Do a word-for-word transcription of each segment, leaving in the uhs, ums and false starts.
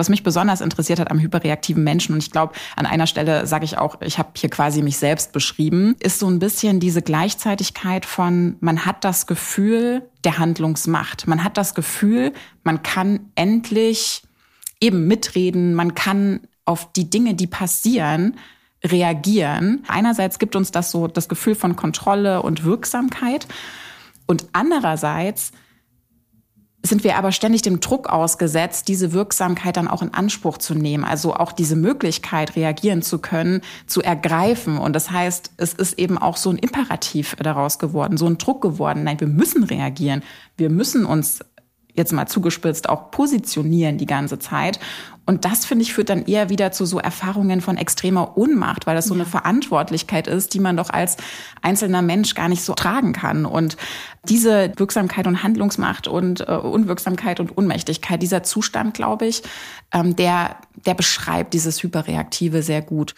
Was mich besonders interessiert hat am hyperreaktiven Menschen, und ich glaube, an einer Stelle sage ich auch, ich habe hier quasi mich selbst beschrieben, ist so ein bisschen diese Gleichzeitigkeit von, man hat das Gefühl der Handlungsmacht. Man hat das Gefühl, man kann endlich eben mitreden, man kann auf die Dinge, die passieren, reagieren. Einerseits gibt uns das so das Gefühl von Kontrolle und Wirksamkeit, und andererseits sind wir aber ständig dem Druck ausgesetzt, diese Wirksamkeit dann auch in Anspruch zu nehmen. Also auch diese Möglichkeit, reagieren zu können, zu ergreifen. Und das heißt, es ist eben auch so ein Imperativ daraus geworden, so ein Druck geworden. Nein, wir müssen reagieren. Wir müssen uns, jetzt mal zugespitzt, auch positionieren die ganze Zeit. Und das, finde ich, führt dann eher wieder zu so Erfahrungen von extremer Ohnmacht, weil das so eine Verantwortlichkeit ist, die man doch als einzelner Mensch gar nicht so tragen kann. Und diese Wirksamkeit und Handlungsmacht und äh, Unwirksamkeit und Ohnmächtigkeit, dieser Zustand, glaube ich, ähm, der, der beschreibt dieses Hyperreaktive sehr gut.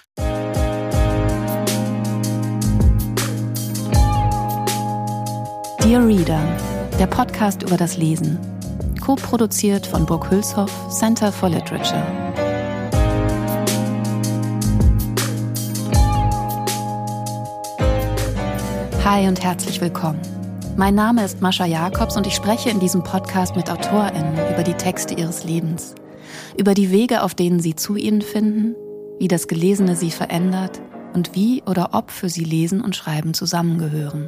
Dear Reader, der Podcast über das Lesen. Co-produziert von Burg Hülshoff, Center for Literature. Hi und herzlich willkommen. Mein Name ist Mascha Jakobs und ich spreche in diesem Podcast mit AutorInnen über die Texte ihres Lebens, über die Wege, auf denen sie zu ihnen finden, wie das Gelesene sie verändert und wie oder ob für sie Lesen und Schreiben zusammengehören.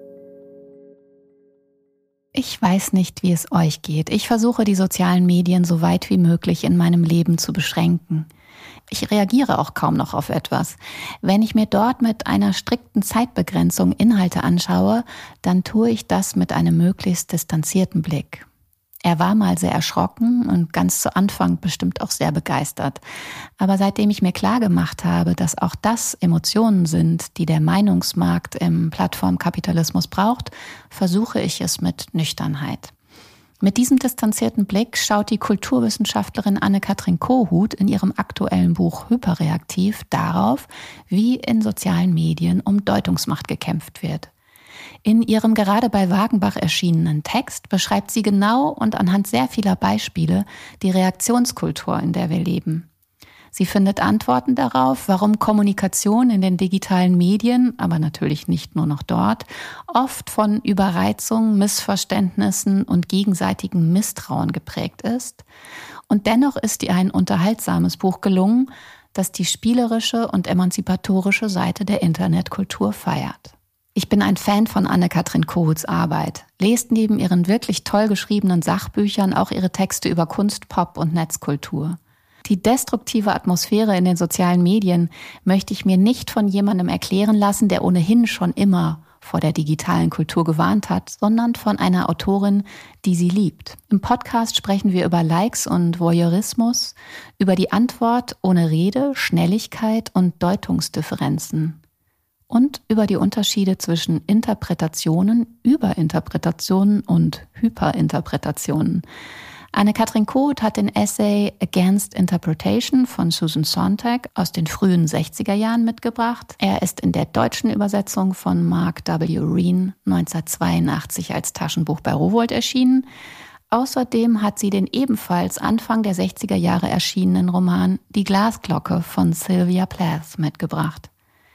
Ich weiß nicht, wie es euch geht. Ich versuche, die sozialen Medien so weit wie möglich in meinem Leben zu beschränken. Ich reagiere auch kaum noch auf etwas. Wenn ich mir dort mit einer strikten Zeitbegrenzung Inhalte anschaue, dann tue ich das mit einem möglichst distanzierten Blick. Er war mal sehr erschrocken und ganz zu Anfang bestimmt auch sehr begeistert. Aber seitdem ich mir klargemacht habe, dass auch das Emotionen sind, die der Meinungsmarkt im Plattformkapitalismus braucht, versuche ich es mit Nüchternheit. Mit diesem distanzierten Blick schaut die Kulturwissenschaftlerin Anne-Kathrin Kohut in ihrem aktuellen Buch Hyperreaktiv darauf, wie in sozialen Medien um Deutungsmacht gekämpft wird. In ihrem gerade bei Wagenbach erschienenen Text beschreibt sie genau und anhand sehr vieler Beispiele die Reaktionskultur, in der wir leben. Sie findet Antworten darauf, warum Kommunikation in den digitalen Medien, aber natürlich nicht nur noch dort, oft von Überreizung, Missverständnissen und gegenseitigem Misstrauen geprägt ist. Und dennoch ist ihr ein unterhaltsames Buch gelungen, das die spielerische und emanzipatorische Seite der Internetkultur feiert. Ich bin ein Fan von Anne-Kathrin Kohuts Arbeit. Lest neben ihren wirklich toll geschriebenen Sachbüchern auch ihre Texte über Kunst, Pop und Netzkultur. Die destruktive Atmosphäre in den sozialen Medien möchte ich mir nicht von jemandem erklären lassen, der ohnehin schon immer vor der digitalen Kultur gewarnt hat, sondern von einer Autorin, die sie liebt. Im Podcast sprechen wir über Likes und Voyeurismus, über die Antwort ohne Rede, Schnelligkeit und Deutungsdifferenzen. Und über die Unterschiede zwischen Interpretationen, Überinterpretationen und Hyperinterpretationen. Anne-Kathrin Kohut hat den Essay Against Interpretation von Susan Sontag aus den frühen sechziger Jahren mitgebracht. Er ist in der deutschen Übersetzung von Mark W. Reen neunzehnhundertzweiundachtzig als Taschenbuch bei Rowohlt erschienen. Außerdem hat sie den ebenfalls Anfang der sechziger Jahre erschienenen Roman Die Glasglocke von Sylvia Plath mitgebracht.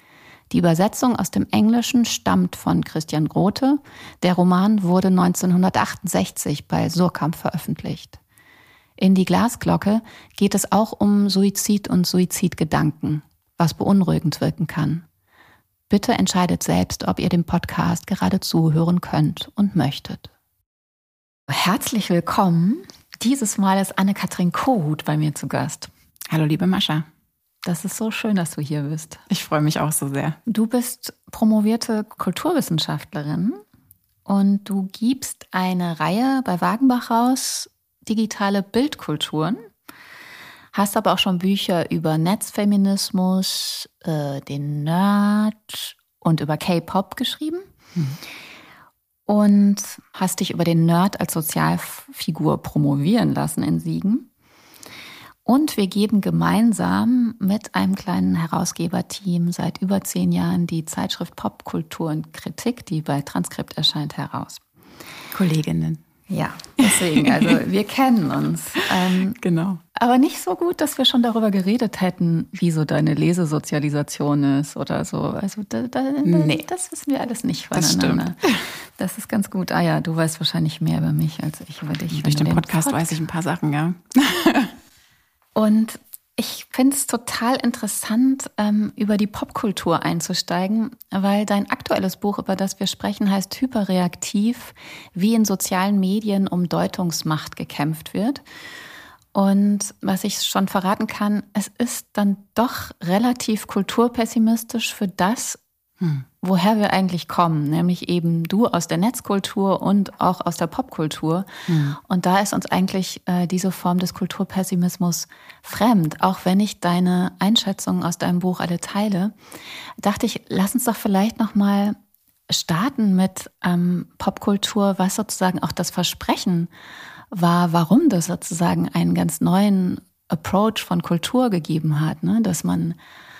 Die Übersetzung aus dem Englischen stammt von Christian Grote. Der Roman wurde neunzehnhundertachtundsechzig bei Suhrkamp veröffentlicht. In Die Glasglocke geht es auch um Suizid und Suizidgedanken, was beunruhigend wirken kann. Bitte entscheidet selbst, ob ihr dem Podcast gerade zuhören könnt und möchtet. Herzlich willkommen. Dieses Mal ist Anne-Kathrin Kohut bei mir zu Gast. Hallo, liebe Mascha. Das ist so schön, dass du hier bist. Ich freue mich auch so sehr. Du bist promovierte Kulturwissenschaftlerin und du gibst eine Reihe bei Wagenbach raus, digitale Bildkulturen. Hast aber auch schon Bücher über Netzfeminismus, äh, den Nerd und über K-Pop geschrieben. Hm. Und hast dich über den Nerd als Sozialfigur promovieren lassen in Siegen. Und wir geben gemeinsam mit einem kleinen Herausgeberteam seit über zehn Jahren die Zeitschrift Popkultur und Kritik, die bei Transkript erscheint, heraus. Kolleginnen. Ja, deswegen, also wir kennen uns. Ähm, genau. Aber nicht so gut, dass wir schon darüber geredet hätten, wie so deine Lesesozialisation ist oder so. Also da, da, nee. das wissen wir alles nicht voneinander. Das stimmt. Das ist ganz gut. Ah ja, du weißt wahrscheinlich mehr über mich als ich über dich. Durch den Podcast, Podcast weiß ich ein paar Sachen, ja. Und ich finde es total interessant, ähm, über die Popkultur einzusteigen, weil dein aktuelles Buch, über das wir sprechen, heißt Hyperreaktiv, wie in sozialen Medien um Deutungsmacht gekämpft wird. Und was ich schon verraten kann, es ist dann doch relativ kulturpessimistisch für das, hm. woher wir eigentlich kommen, nämlich eben du aus der Netzkultur und auch aus der Popkultur. Hm. Und da ist uns eigentlich äh, diese Form des Kulturpessimismus fremd. Auch wenn ich deine Einschätzungen aus deinem Buch alle teile, dachte ich, lass uns doch vielleicht noch mal starten mit ähm, Popkultur, was sozusagen auch das Versprechen war, warum das sozusagen einen ganz neuen Approach von Kultur gegeben hat, ne? Dass man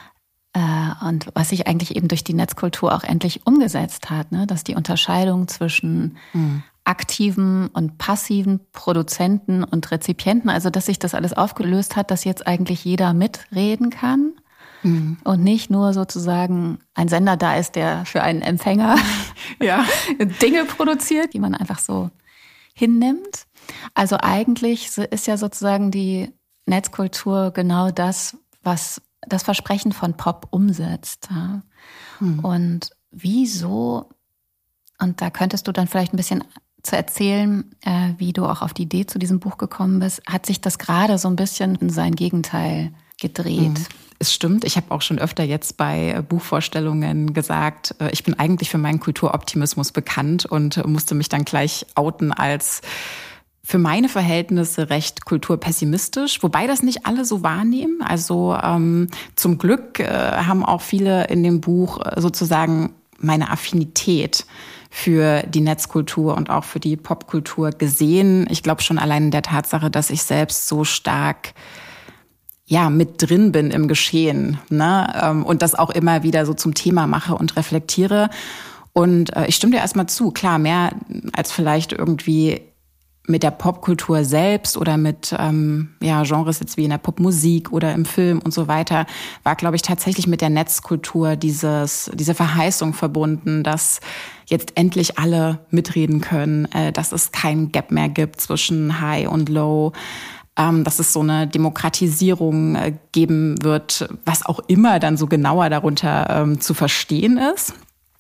und was sich eigentlich eben durch die Netzkultur auch endlich umgesetzt hat, ne? Dass die Unterscheidung zwischen mhm. aktiven und passiven Produzenten und Rezipienten, also dass sich das alles aufgelöst hat, dass jetzt eigentlich jeder mitreden kann mhm. und nicht nur sozusagen ein Sender da ist, der für einen Empfänger ja. Dinge produziert, die man einfach so hinnimmt. Also eigentlich ist ja sozusagen die Netzkultur genau das, was das Versprechen von Pop umsetzt. Ja. Hm. Und wieso, und da könntest du dann vielleicht ein bisschen zu erzählen, äh, wie du auch auf die Idee zu diesem Buch gekommen bist, hat sich das gerade so ein bisschen in sein Gegenteil gedreht. Hm. Es stimmt, ich habe auch schon öfter jetzt bei Buchvorstellungen gesagt, ich bin eigentlich für meinen Kulturoptimismus bekannt und musste mich dann gleich outen als für meine Verhältnisse recht kulturpessimistisch, wobei das nicht alle so wahrnehmen. Also ähm, zum Glück äh, haben auch viele in dem Buch sozusagen meine Affinität für die Netzkultur und auch für die Popkultur gesehen. Ich glaube schon allein in der Tatsache, dass ich selbst so stark ja mit drin bin im Geschehen, ne? ähm, und das auch immer wieder so zum Thema mache und reflektiere. Und äh, ich stimme dir erstmal zu, klar, mehr als vielleicht irgendwie mit der Popkultur selbst oder mit ähm, ja, Genres jetzt wie in der Popmusik oder im Film und so weiter, war, glaube ich, tatsächlich mit der Netzkultur dieses diese Verheißung verbunden, dass jetzt endlich alle mitreden können, äh, dass es kein Gap mehr gibt zwischen High und Low, ähm, dass es so eine Demokratisierung äh, geben wird, was auch immer dann so genauer darunter ähm, zu verstehen ist.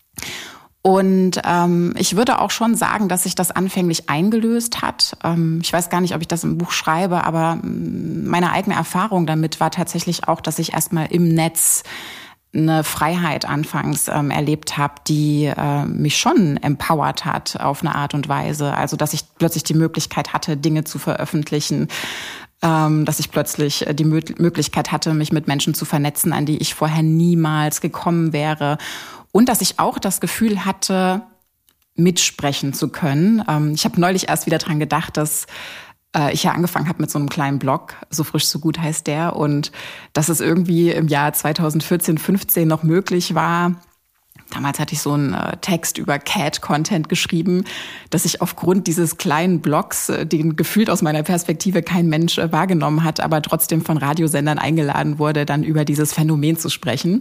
Und ähm, ich würde auch schon sagen, dass sich das anfänglich eingelöst hat. Ähm, ich weiß gar nicht, ob ich das im Buch schreibe, aber meine eigene Erfahrung damit war tatsächlich auch, dass ich erstmal im Netz eine Freiheit anfangs ähm, erlebt habe, die äh, mich schon empowert hat auf eine Art und Weise. Also, dass ich plötzlich die Möglichkeit hatte, Dinge zu veröffentlichen, ähm, dass ich plötzlich die Mö- Möglichkeit hatte, mich mit Menschen zu vernetzen, an die ich vorher niemals gekommen wäre. Und dass ich auch das Gefühl hatte, mitsprechen zu können. Ähm, ich habe neulich erst wieder dran gedacht, dass äh, ich ja angefangen habe mit so einem kleinen Blog, so frisch so gut heißt der, und dass es irgendwie im Jahr zweitausendvierzehn, fünfzehn noch möglich war. Damals hatte ich so einen äh, Text über Cat-Content geschrieben, dass ich aufgrund dieses kleinen Blogs, äh, den gefühlt aus meiner Perspektive kein Mensch äh, wahrgenommen hat, aber trotzdem von Radiosendern eingeladen wurde, dann über dieses Phänomen zu sprechen.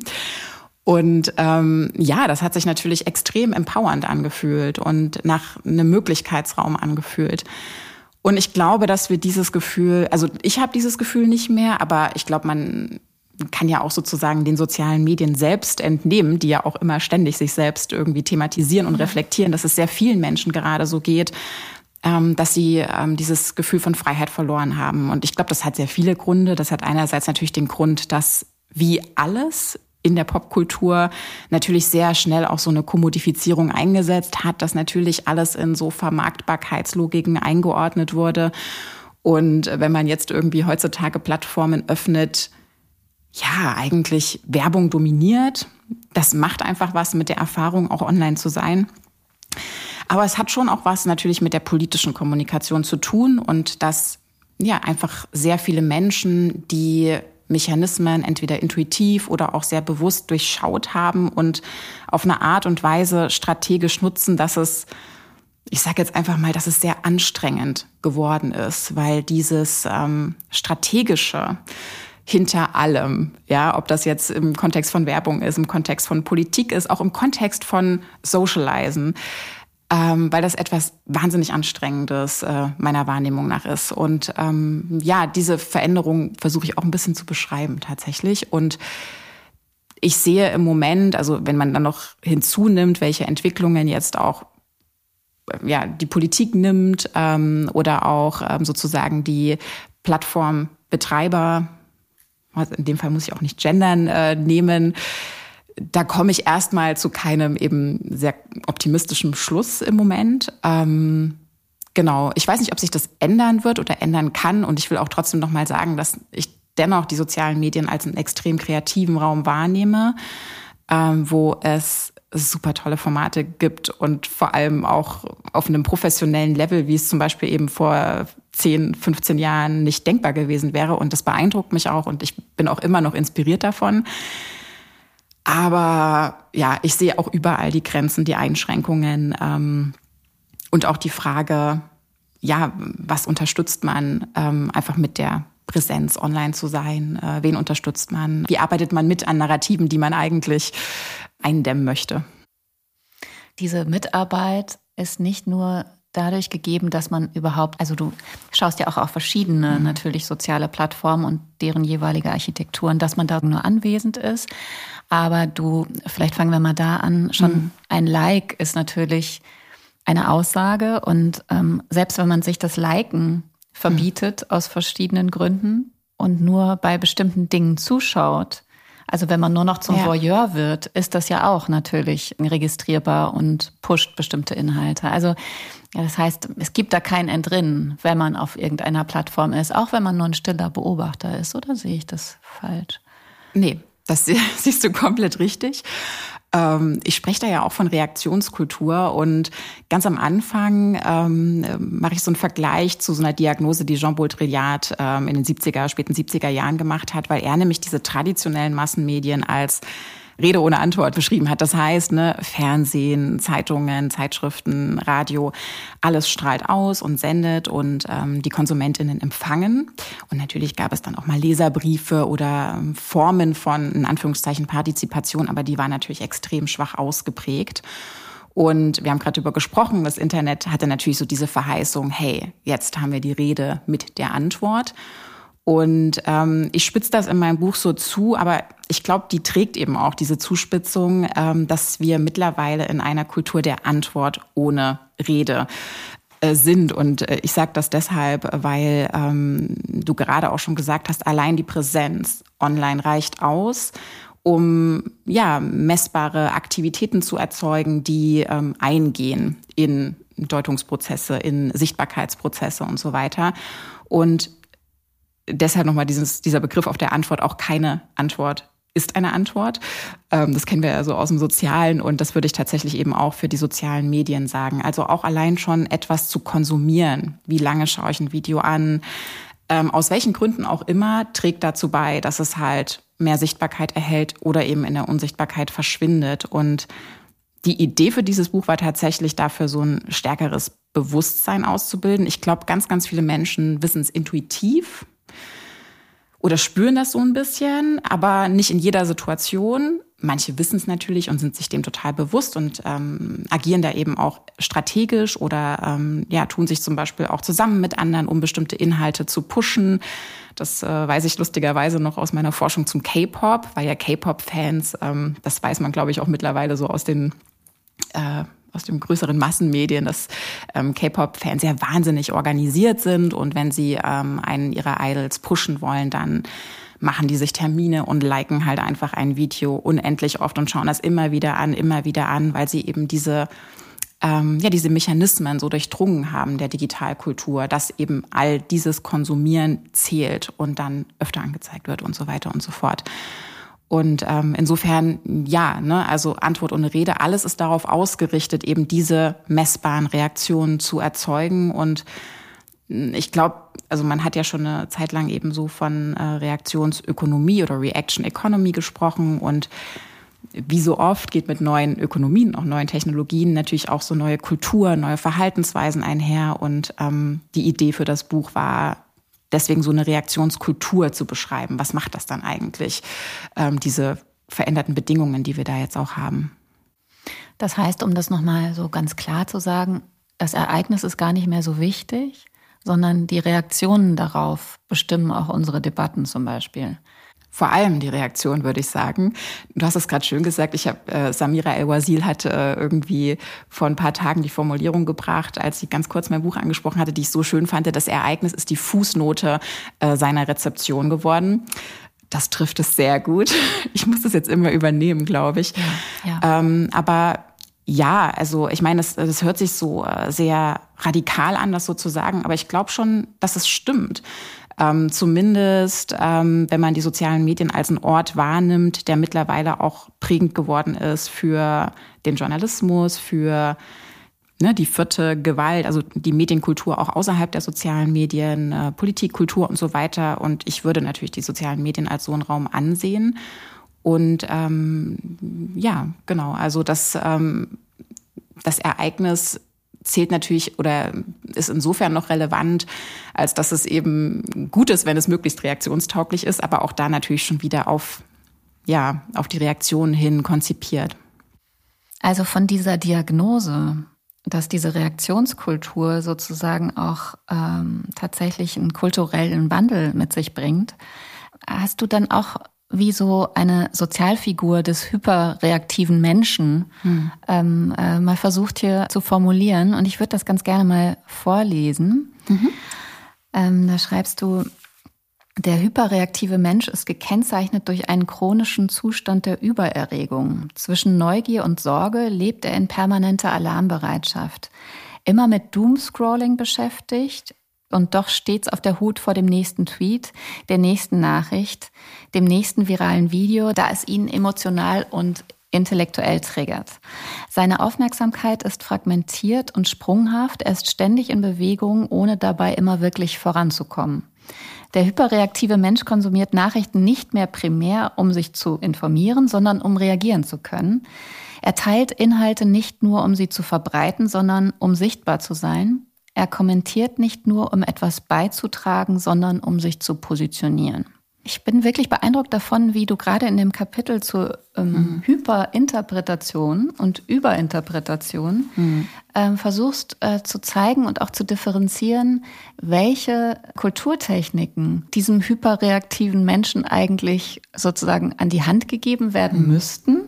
Und ähm, ja, das hat sich natürlich extrem empowernd angefühlt und nach einem Möglichkeitsraum angefühlt. Und ich glaube, dass wir dieses Gefühl, also ich habe dieses Gefühl nicht mehr, aber ich glaube, man kann ja auch sozusagen den sozialen Medien selbst entnehmen, die ja auch immer ständig sich selbst irgendwie thematisieren und reflektieren, dass es sehr vielen Menschen gerade so geht, ähm, dass sie ähm, dieses Gefühl von Freiheit verloren haben. Und ich glaube, das hat sehr viele Gründe. Das hat einerseits natürlich den Grund, dass wie alles in der Popkultur natürlich sehr schnell auch so eine Kommodifizierung eingesetzt hat, dass natürlich alles in so Vermarktbarkeitslogiken eingeordnet wurde. Und wenn man jetzt irgendwie heutzutage Plattformen öffnet, ja, eigentlich Werbung dominiert. Das macht einfach was mit der Erfahrung, auch online zu sein. Aber es hat schon auch was natürlich mit der politischen Kommunikation zu tun und dass ja einfach sehr viele Menschen, die Mechanismen entweder intuitiv oder auch sehr bewusst durchschaut haben und auf eine Art und Weise strategisch nutzen, dass es ich sage jetzt einfach mal, dass es sehr anstrengend geworden ist, weil dieses ähm, strategische hinter allem, ja, ob das jetzt im Kontext von Werbung ist, im Kontext von Politik ist, auch im Kontext von Socializen, ähm, weil das etwas wahnsinnig Anstrengendes äh, meiner Wahrnehmung nach ist. Und ähm, ja, diese Veränderung versuche ich auch ein bisschen zu beschreiben tatsächlich. Und ich sehe im Moment, also wenn man dann noch hinzunimmt, welche Entwicklungen jetzt auch ja die Politik nimmt ähm, oder auch ähm, sozusagen die Plattformbetreiber, also in dem Fall muss ich auch nicht gendern, äh, nehmen, da komme ich erstmal zu keinem eben sehr optimistischen Schluss im Moment. Ähm, genau, ich weiß nicht, ob sich das ändern wird oder ändern kann. Und ich will auch trotzdem noch mal sagen, dass ich dennoch die sozialen Medien als einen extrem kreativen Raum wahrnehme, ähm, wo es super tolle Formate gibt und vor allem auch auf einem professionellen Level, wie es zum Beispiel eben vor zehn, fünfzehn Jahren nicht denkbar gewesen wäre. Und das beeindruckt mich auch und ich bin auch immer noch inspiriert davon. Aber ja, ich sehe auch überall die Grenzen, die Einschränkungen ähm, und auch die Frage, ja, was unterstützt man ähm, einfach mit der Präsenz, online zu sein? Äh, wen unterstützt man? Wie arbeitet man mit an Narrativen, die man eigentlich eindämmen möchte? Diese Mitarbeit ist nicht nur dadurch gegeben, dass man überhaupt, also du schaust ja auch auf verschiedene mhm. natürlich soziale Plattformen und deren jeweilige Architekturen, dass man da nur anwesend ist. Aber du, vielleicht fangen wir mal da an, schon mhm. ein Like ist natürlich eine Aussage und ähm, selbst wenn man sich das Liken verbietet mhm. aus verschiedenen Gründen und nur bei bestimmten Dingen zuschaut, also wenn man nur noch zum ja. Voyeur wird, ist das ja auch natürlich registrierbar und pusht bestimmte Inhalte. Also ja, das heißt, es gibt da kein Entrinnen, wenn man auf irgendeiner Plattform ist, auch wenn man nur ein stiller Beobachter ist. Oder sehe ich das falsch? Nee, das siehst du komplett richtig. Ich spreche da ja auch von Reaktionskultur und ganz am Anfang ähm, mache ich so einen Vergleich zu so einer Diagnose, die Jean Baudrillard ähm, in den siebziger, späten siebziger Jahren gemacht hat, weil er nämlich diese traditionellen Massenmedien als Rede ohne Antwort beschrieben hat. Das heißt, ne, Fernsehen, Zeitungen, Zeitschriften, Radio, alles strahlt aus und sendet und ähm, die KonsumentInnen empfangen. Und natürlich gab es dann auch mal Leserbriefe oder ähm, Formen von, in Anführungszeichen, Partizipation, aber die waren natürlich extrem schwach ausgeprägt. Und wir haben gerade darüber gesprochen, das Internet hatte natürlich so diese Verheißung, hey, jetzt haben wir die Rede mit der Antwort. Und ähm, ich spitze das in meinem Buch so zu, aber ich glaube, die trägt eben auch diese Zuspitzung, ähm, dass wir mittlerweile in einer Kultur der Antwort ohne Rede äh, sind. Und äh, ich sage das deshalb, weil ähm, du gerade auch schon gesagt hast, allein die Präsenz online reicht aus, um ja messbare Aktivitäten zu erzeugen, die ähm, eingehen in Deutungsprozesse, in Sichtbarkeitsprozesse und so weiter. Und deshalb nochmal dieses, dieser Begriff auf der Antwort, auch keine Antwort ist eine Antwort. Das kennen wir ja so aus dem Sozialen und das würde ich tatsächlich eben auch für die sozialen Medien sagen. Also auch allein schon etwas zu konsumieren. Wie lange schaue ich ein Video an? Aus welchen Gründen auch immer trägt dazu bei, dass es halt mehr Sichtbarkeit erhält oder eben in der Unsichtbarkeit verschwindet. Und die Idee für dieses Buch war tatsächlich dafür, so ein stärkeres Bewusstsein auszubilden. Ich glaube, ganz, ganz viele Menschen wissen es intuitiv oder spüren das so ein bisschen, aber nicht in jeder Situation. Manche wissen es natürlich und sind sich dem total bewusst und ähm, agieren da eben auch strategisch oder ähm, ja tun sich zum Beispiel auch zusammen mit anderen, um bestimmte Inhalte zu pushen. Das äh, weiß ich lustigerweise noch aus meiner Forschung zum K-Pop, weil ja K-Pop-Fans, ähm, das weiß man, glaube ich, auch mittlerweile so aus den äh, aus den größeren Massenmedien, dass ähm, K-Pop-Fans ja wahnsinnig organisiert sind und wenn sie ähm, einen ihrer Idols pushen wollen, dann machen die sich Termine und liken halt einfach ein Video unendlich oft und schauen das immer wieder an, immer wieder an, weil sie eben diese ähm, ja diese Mechanismen so durchdrungen haben der Digitalkultur, dass eben all dieses Konsumieren zählt und dann öfter angezeigt wird und so weiter und so fort. Und ähm, insofern, ja, ne, also Antwort ohne Rede, alles ist darauf ausgerichtet, eben diese messbaren Reaktionen zu erzeugen. Und ich glaube, also man hat ja schon eine Zeit lang eben so von äh, Reaktionsökonomie oder Reaction Economy gesprochen. Und wie so oft geht mit neuen Ökonomien, auch neuen Technologien natürlich auch so neue Kultur, neue Verhaltensweisen einher. Und ähm, die Idee für das Buch war, deswegen so eine Reaktionskultur zu beschreiben. Was macht das dann eigentlich, ähm, diese veränderten Bedingungen, die wir da jetzt auch haben? Das heißt, um das nochmal so ganz klar zu sagen, das Ereignis ist gar nicht mehr so wichtig, sondern die Reaktionen darauf bestimmen auch unsere Debatten zum Beispiel. Vor allem die Reaktion, würde ich sagen. Du hast es gerade schön gesagt. Ich habe äh, Samira El-Wazil hat äh, irgendwie vor ein paar Tagen die Formulierung gebracht, als sie ganz kurz mein Buch angesprochen hatte, die ich so schön fand. Das Ereignis ist die Fußnote äh, seiner Rezeption geworden. Das trifft es sehr gut. Ich muss das jetzt immer übernehmen, glaube ich. Ja, ja. Ähm, aber ja, also ich meine, das, das hört sich so äh, sehr radikal an, das so zu sagen. Aber ich glaube schon, dass es stimmt. Ähm, zumindest, ähm, wenn man die sozialen Medien als einen Ort wahrnimmt, der mittlerweile auch prägend geworden ist für den Journalismus, für ne, die vierte Gewalt, also die Medienkultur auch außerhalb der sozialen Medien, äh, Politikkultur und so weiter. Und ich würde natürlich die sozialen Medien als so einen Raum ansehen. Und ähm, ja, genau, also das, ähm, das Ereignis zählt natürlich oder ist insofern noch relevant, als dass es eben gut ist, wenn es möglichst reaktionstauglich ist, aber auch da natürlich schon wieder auf, ja, auf die Reaktion hin konzipiert. Also von dieser Diagnose, dass diese Reaktionskultur sozusagen auch ähm, tatsächlich einen kulturellen Wandel mit sich bringt, hast du dann auch wie so eine Sozialfigur des hyperreaktiven Menschen hm. ähm, äh, mal versucht hier zu formulieren. Und ich würde das ganz gerne mal vorlesen. Mhm. Ähm, da schreibst du, der hyperreaktive Mensch ist gekennzeichnet durch einen chronischen Zustand der Übererregung. Zwischen Neugier und Sorge lebt er in permanenter Alarmbereitschaft. Immer mit Doomscrolling beschäftigt, und doch stets auf der Hut vor dem nächsten Tweet, der nächsten Nachricht, dem nächsten viralen Video, da es ihn emotional und intellektuell triggert. Seine Aufmerksamkeit ist fragmentiert und sprunghaft, er ist ständig in Bewegung, ohne dabei immer wirklich voranzukommen. Der hyperreaktive Mensch konsumiert Nachrichten nicht mehr primär, um sich zu informieren, sondern um reagieren zu können. Er teilt Inhalte nicht nur, um sie zu verbreiten, sondern um sichtbar zu sein. Er kommentiert nicht nur, um etwas beizutragen, sondern um sich zu positionieren. Ich bin wirklich beeindruckt davon, wie du gerade in dem Kapitel zur ähm, mhm. Hyperinterpretation und Überinterpretation mhm. ähm, versuchst äh, zu zeigen und auch zu differenzieren, welche Kulturtechniken diesem hyperreaktiven Menschen eigentlich sozusagen an die Hand gegeben werden mhm. müssten.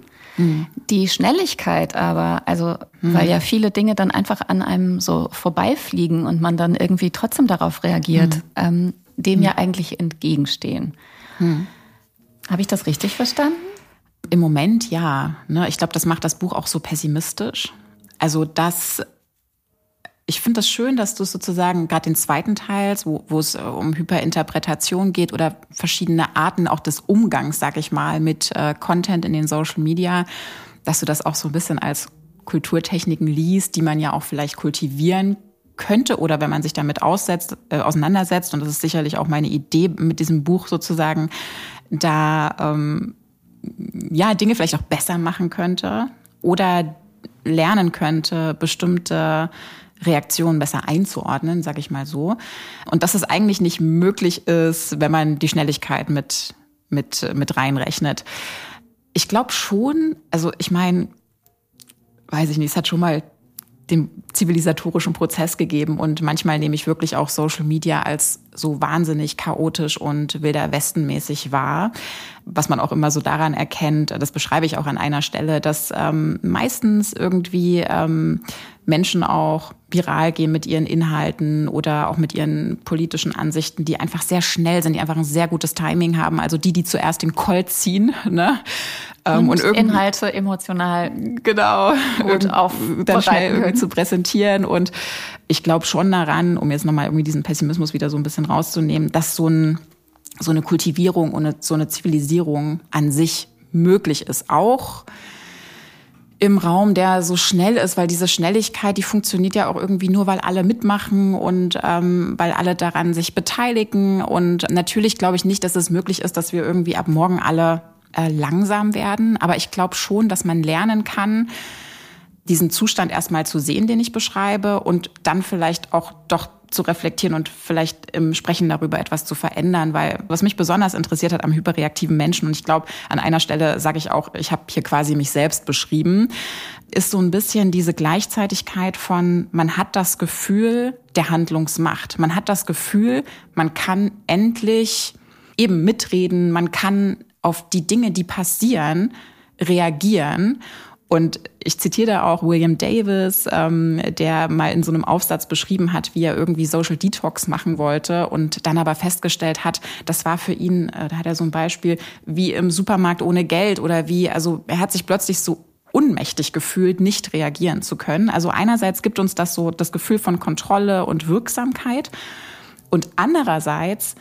Die Schnelligkeit aber, also mhm. weil ja viele Dinge dann einfach an einem so vorbeifliegen und man dann irgendwie trotzdem darauf reagiert, mhm. ähm, dem mhm. ja eigentlich entgegenstehen. Mhm. Habe ich das richtig verstanden? Im Moment ja. Ne? Ich glaube, das macht das Buch auch so pessimistisch. Also das, ich finde das schön, dass du sozusagen gerade den zweiten Teil, wo, wo es um Hyperinterpretation geht oder verschiedene Arten auch des Umgangs, sag ich mal, mit äh, Content in den Social Media, dass du das auch so ein bisschen als Kulturtechniken liest, die man ja auch vielleicht kultivieren könnte oder wenn man sich damit aussetzt, äh, auseinandersetzt. Und das ist sicherlich auch meine Idee mit diesem Buch sozusagen, da ähm, ja Dinge vielleicht auch besser machen könnte oder lernen könnte, bestimmte Reaktionen besser einzuordnen, sage ich mal so. Und dass es eigentlich nicht möglich ist, wenn man die Schnelligkeit mit mit mit reinrechnet. Ich glaube schon, also ich meine, weiß ich nicht, es hat schon mal den zivilisatorischen Prozess gegeben und manchmal nehme ich wirklich auch Social Media als so wahnsinnig chaotisch und Wilder Westen-mäßig wahr, was man auch immer so daran erkennt, das beschreibe ich auch an einer Stelle, dass ähm, meistens irgendwie ähm, Menschen auch viral gehen mit ihren Inhalten oder auch mit ihren politischen Ansichten, die einfach sehr schnell sind, die einfach ein sehr gutes Timing haben, also die, die zuerst den Colt ziehen, ne? Und, und Inhalte emotional genau gut auf dann schnell irgendwie zu präsentieren. Und ich glaube schon daran, um jetzt nochmal irgendwie diesen Pessimismus wieder so ein bisschen rauszunehmen, dass so, ein, so eine Kultivierung und so eine Zivilisierung an sich möglich ist. Auch im Raum, der so schnell ist, weil diese Schnelligkeit, die funktioniert ja auch irgendwie nur, weil alle mitmachen und ähm, weil alle daran sich beteiligen. Und natürlich glaube ich nicht, dass es möglich ist, dass wir irgendwie ab morgen alle äh, langsam werden. Aber ich glaube schon, dass man lernen kann, diesen Zustand erstmal zu sehen, den ich beschreibe, und dann vielleicht auch doch zu reflektieren und vielleicht im Sprechen darüber etwas zu verändern, weil was mich besonders interessiert hat am hyperreaktiven Menschen, und ich glaube, an einer Stelle sage ich auch, ich habe hier quasi mich selbst beschrieben, ist so ein bisschen diese Gleichzeitigkeit von, man hat das Gefühl der Handlungsmacht. Man hat das Gefühl, man kann endlich eben mitreden, man kann auf die Dinge, die passieren, reagieren. Und ich zitiere da auch William Davis, ähm, der mal in so einem Aufsatz beschrieben hat, wie er irgendwie Social Detox machen wollte und dann aber festgestellt hat, das war für ihn, äh, da hat er so ein Beispiel, wie im Supermarkt ohne Geld oder wie, also er hat sich plötzlich so unmächtig gefühlt, nicht reagieren zu können. Also einerseits gibt uns das so das Gefühl von Kontrolle und Wirksamkeit und andererseits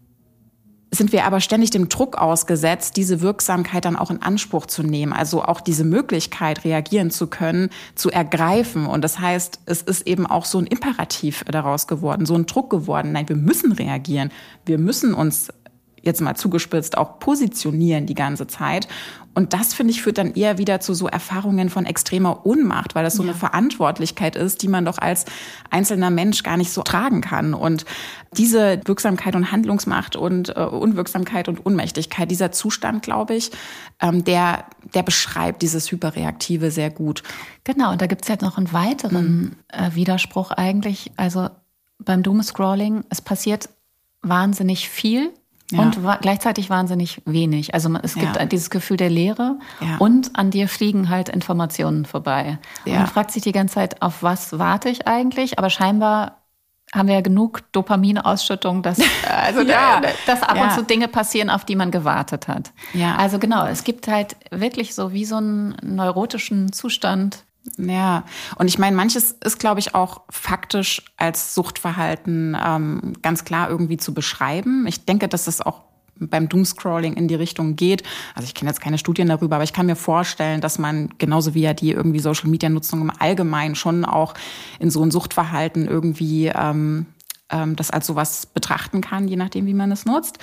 sind wir aber ständig dem Druck ausgesetzt, diese Wirksamkeit dann auch in Anspruch zu nehmen. Also auch diese Möglichkeit, reagieren zu können, zu ergreifen. Und das heißt, es ist eben auch so ein Imperativ daraus geworden, so ein Druck geworden. Nein, wir müssen reagieren. Wir müssen uns, jetzt mal zugespitzt, auch positionieren die ganze Zeit. Und das, finde ich, führt dann eher wieder zu so Erfahrungen von extremer Ohnmacht, weil das so ja. eine Verantwortlichkeit ist, die man doch als einzelner Mensch gar nicht so tragen kann. Und diese Wirksamkeit und Handlungsmacht und äh, Unwirksamkeit und Ohnmächtigkeit, dieser Zustand, glaube ich, ähm, der, der beschreibt dieses Hyperreaktive sehr gut. Genau, und da gibt es jetzt noch einen weiteren mhm. äh, Widerspruch eigentlich. Also beim Doomscrolling, es passiert wahnsinnig viel. Ja. Und wa- gleichzeitig wahnsinnig wenig. Also man, es gibt ja. dieses Gefühl der Leere ja. und an dir fliegen halt Informationen vorbei. Ja. Und man fragt sich die ganze Zeit, auf was warte ich eigentlich? Aber scheinbar haben wir ja genug Dopaminausschüttung, dass, also ja. da, dass ab ja. und zu Dinge passieren, auf die man gewartet hat. Ja. Also genau, es gibt halt wirklich so wie so einen neurotischen Zustand. Ja, und ich meine, manches ist, glaube ich, auch faktisch als Suchtverhalten ähm, ganz klar irgendwie zu beschreiben. Ich denke, dass es auch beim Doomscrolling in die Richtung geht. Also ich kenne jetzt keine Studien darüber, aber ich kann mir vorstellen, dass man genauso wie ja die irgendwie Social-Media-Nutzung im Allgemeinen schon auch in so ein Suchtverhalten irgendwie ähm, ähm, das als sowas betrachten kann, je nachdem, wie man es nutzt.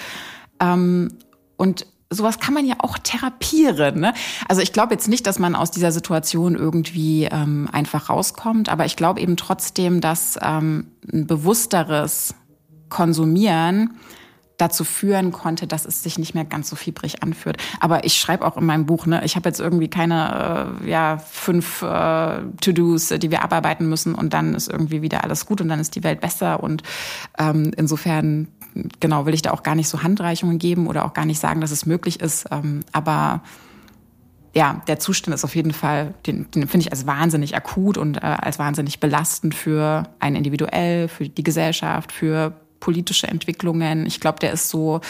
Ähm, und sowas kann man ja auch therapieren, ne? Also ich glaube jetzt nicht, dass man aus dieser Situation irgendwie ähm, einfach rauskommt, aber ich glaube eben trotzdem, dass ähm, ein bewussteres Konsumieren dazu führen konnte, dass es sich nicht mehr ganz so fiebrig anfühlt. Aber ich schreibe auch in meinem Buch, ne, ich habe jetzt irgendwie keine äh, ja fünf äh, To-Dos, die wir abarbeiten müssen und dann ist irgendwie wieder alles gut und dann ist die Welt besser und ähm, insofern genau will ich da auch gar nicht so Handreichungen geben oder auch gar nicht sagen, dass es möglich ist. Ähm, aber ja, der Zustand ist auf jeden Fall, den, den finde ich als wahnsinnig akut und äh, als wahnsinnig belastend für einen individuell, für die Gesellschaft, für politische Entwicklungen. Ich glaube, der ist so,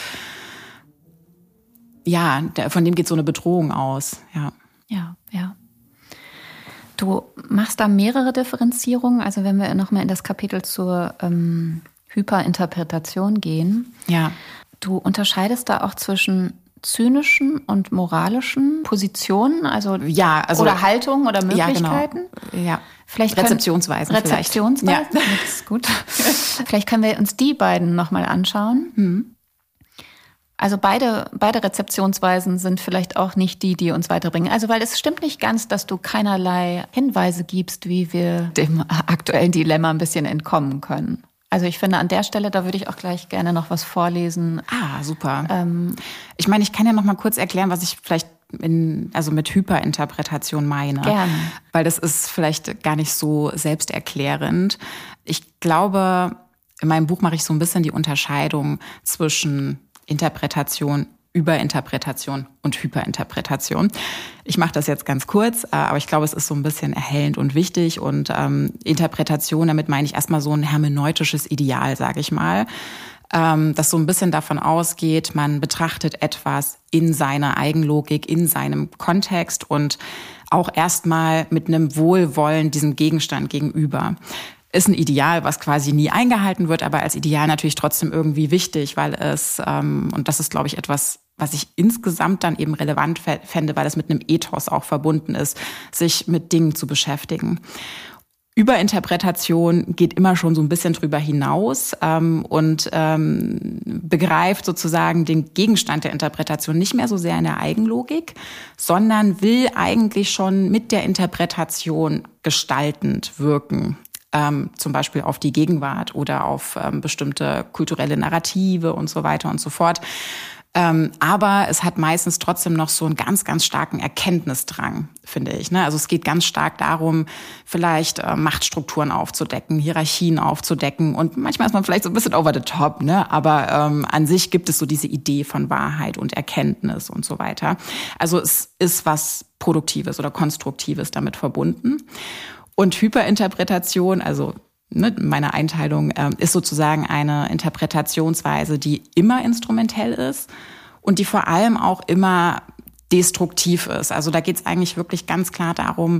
ja, der, von dem geht so eine Bedrohung aus. Ja, ja, ja. Du machst da mehrere Differenzierungen. Also wenn wir nochmal in das Kapitel zur ähm, Hyperinterpretation gehen. Ja. Du unterscheidest da auch zwischen zynischen und moralischen Positionen, also, ja, also oder Haltungen oder Möglichkeiten. Ja, genau. Ja. Vielleicht Rezeptionsweisen. Rezeptionsweisen, ja. Das ist gut. Vielleicht können wir uns die beiden nochmal anschauen. Mhm. Also beide, beide Rezeptionsweisen sind vielleicht auch nicht die, die uns weiterbringen. Also weil es stimmt nicht ganz, dass du keinerlei Hinweise gibst, wie wir dem aktuellen Dilemma ein bisschen entkommen können. Also ich finde, an der Stelle, da würde ich auch gleich gerne noch was vorlesen. Ah, super. Ähm, ich meine, ich kann ja noch mal kurz erklären, was ich vielleicht in, also mit Hyperinterpretation meine. Gerne. Weil das ist vielleicht gar nicht so selbsterklärend. Ich glaube, in meinem Buch mache ich so ein bisschen die Unterscheidung zwischen Interpretation, Überinterpretation und Hyperinterpretation. Ich mache das jetzt ganz kurz, aber ich glaube, es ist so ein bisschen erhellend und wichtig. Und ähm, Interpretation, damit meine ich erstmal so ein hermeneutisches Ideal, sage ich mal, ähm, das so ein bisschen davon ausgeht, man betrachtet etwas in seiner Eigenlogik, in seinem Kontext und auch erstmal mit einem Wohlwollen diesem Gegenstand gegenüber. Ist ein Ideal, was quasi nie eingehalten wird, aber als Ideal natürlich trotzdem irgendwie wichtig, weil es, ähm, und das ist, glaube ich, etwas, was ich insgesamt dann eben relevant fände, weil es mit einem Ethos auch verbunden ist, sich mit Dingen zu beschäftigen. Überinterpretation geht immer schon so ein bisschen drüber hinaus ähm, und ähm, begreift sozusagen den Gegenstand der Interpretation nicht mehr so sehr in der Eigenlogik, sondern will eigentlich schon mit der Interpretation gestaltend wirken. Ähm, zum Beispiel auf die Gegenwart oder auf ähm, bestimmte kulturelle Narrative und so weiter und so fort. Ähm, aber es hat meistens trotzdem noch so einen ganz, ganz starken Erkenntnisdrang, finde ich. Ne? Also es geht ganz stark darum, vielleicht äh, Machtstrukturen aufzudecken, Hierarchien aufzudecken. Und manchmal ist man vielleicht so ein bisschen over the top, ne? Aber ähm, an sich gibt es so diese Idee von Wahrheit und Erkenntnis und so weiter. Also es ist was Produktives oder Konstruktives damit verbunden. Und Hyperinterpretation, also meine Einteilung äh, ist sozusagen eine Interpretationsweise, die immer instrumentell ist und die vor allem auch immer destruktiv ist. Also da geht es eigentlich wirklich ganz klar darum,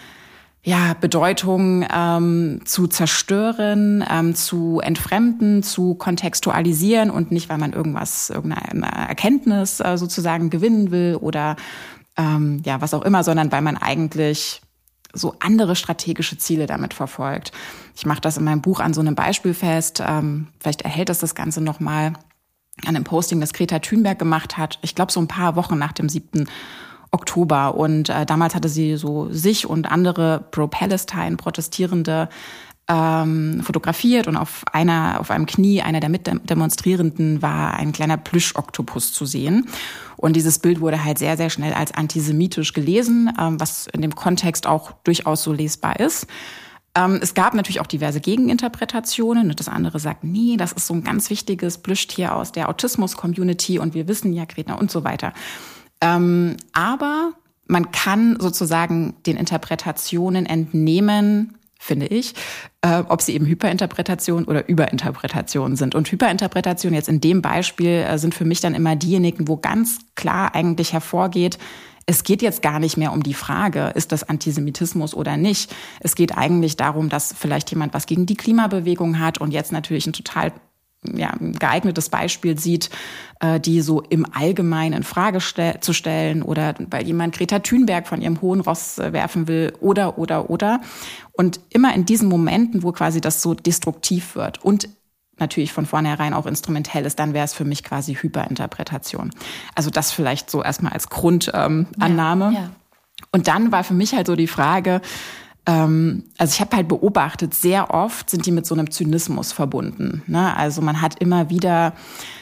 ja, Bedeutung ähm, zu zerstören, ähm, zu entfremden, zu kontextualisieren und nicht, weil man irgendwas, irgendeine Erkenntnis äh, sozusagen gewinnen will oder ähm, ja, was auch immer, sondern weil man eigentlich so andere strategische Ziele damit verfolgt. Ich mache das in meinem Buch an so einem Beispiel fest. Ähm, vielleicht erhält es das Ganze nochmal an einem Posting, das Greta Thunberg gemacht hat. Ich glaube, so ein paar Wochen nach dem siebten Oktober. Und äh, damals hatte sie so sich und andere Pro-Palestine Protestierende ähm, fotografiert. Und auf einer, auf einem Knie einer der Mitdemonstrierenden war ein kleiner Plüsch-Oktopus zu sehen. Und dieses Bild wurde halt sehr, sehr schnell als antisemitisch gelesen, ähm, was in dem Kontext auch durchaus so lesbar ist. Ähm, es gab natürlich auch diverse Gegeninterpretationen. Das andere sagt, nee, das ist so ein ganz wichtiges Plüschtier aus der Autismus-Community und wir wissen ja, Greta und so weiter. Ähm, aber man kann sozusagen den Interpretationen entnehmen, finde ich, äh, ob sie eben Hyperinterpretation oder Überinterpretation sind. Und Hyperinterpretation jetzt in dem Beispiel äh, sind für mich dann immer diejenigen, wo ganz klar eigentlich hervorgeht, es geht jetzt gar nicht mehr um die Frage, ist das Antisemitismus oder nicht. Es geht eigentlich darum, dass vielleicht jemand was gegen die Klimabewegung hat und jetzt natürlich ein total ja, geeignetes Beispiel sieht, äh, die so im Allgemeinen in Frage stell- zu stellen oder weil jemand Greta Thunberg von ihrem hohen Ross äh, werfen will oder, oder, oder. Und immer in diesen Momenten, wo quasi das so destruktiv wird und natürlich von vornherein auch instrumentell ist, dann wäre es für mich quasi Hyperinterpretation. Also das vielleicht so erstmal als Grundannahme. Ähm, ja, ja. Und dann war für mich halt so die Frage, ähm, also ich habe halt beobachtet, sehr oft sind die mit so einem Zynismus verbunden. Ne? Also man hat immer wieder,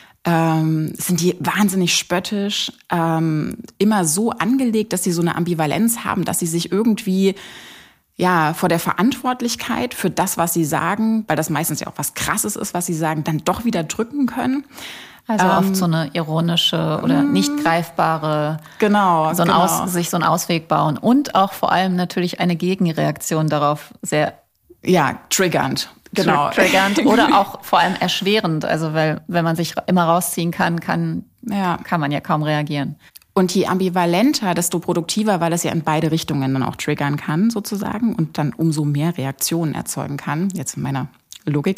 ähm, sind die wahnsinnig spöttisch, ähm, immer so angelegt, dass sie so eine Ambivalenz haben, dass sie sich irgendwie ja, vor der Verantwortlichkeit für das, was sie sagen, weil das meistens ja auch was Krasses ist, was sie sagen, dann doch wieder drücken können. Also ähm, oft so eine ironische oder nicht greifbare, genau, so ein genau. Aus, sich so einen Ausweg bauen und auch vor allem natürlich eine Gegenreaktion darauf sehr ja triggernd, genau triggernd oder auch vor allem erschwerend. Also weil wenn man sich immer rausziehen kann, kann ja. kann man ja kaum reagieren. Und je ambivalenter, desto produktiver, weil es ja in beide Richtungen dann auch triggern kann, sozusagen, und dann umso mehr Reaktionen erzeugen kann, jetzt in meiner Logik.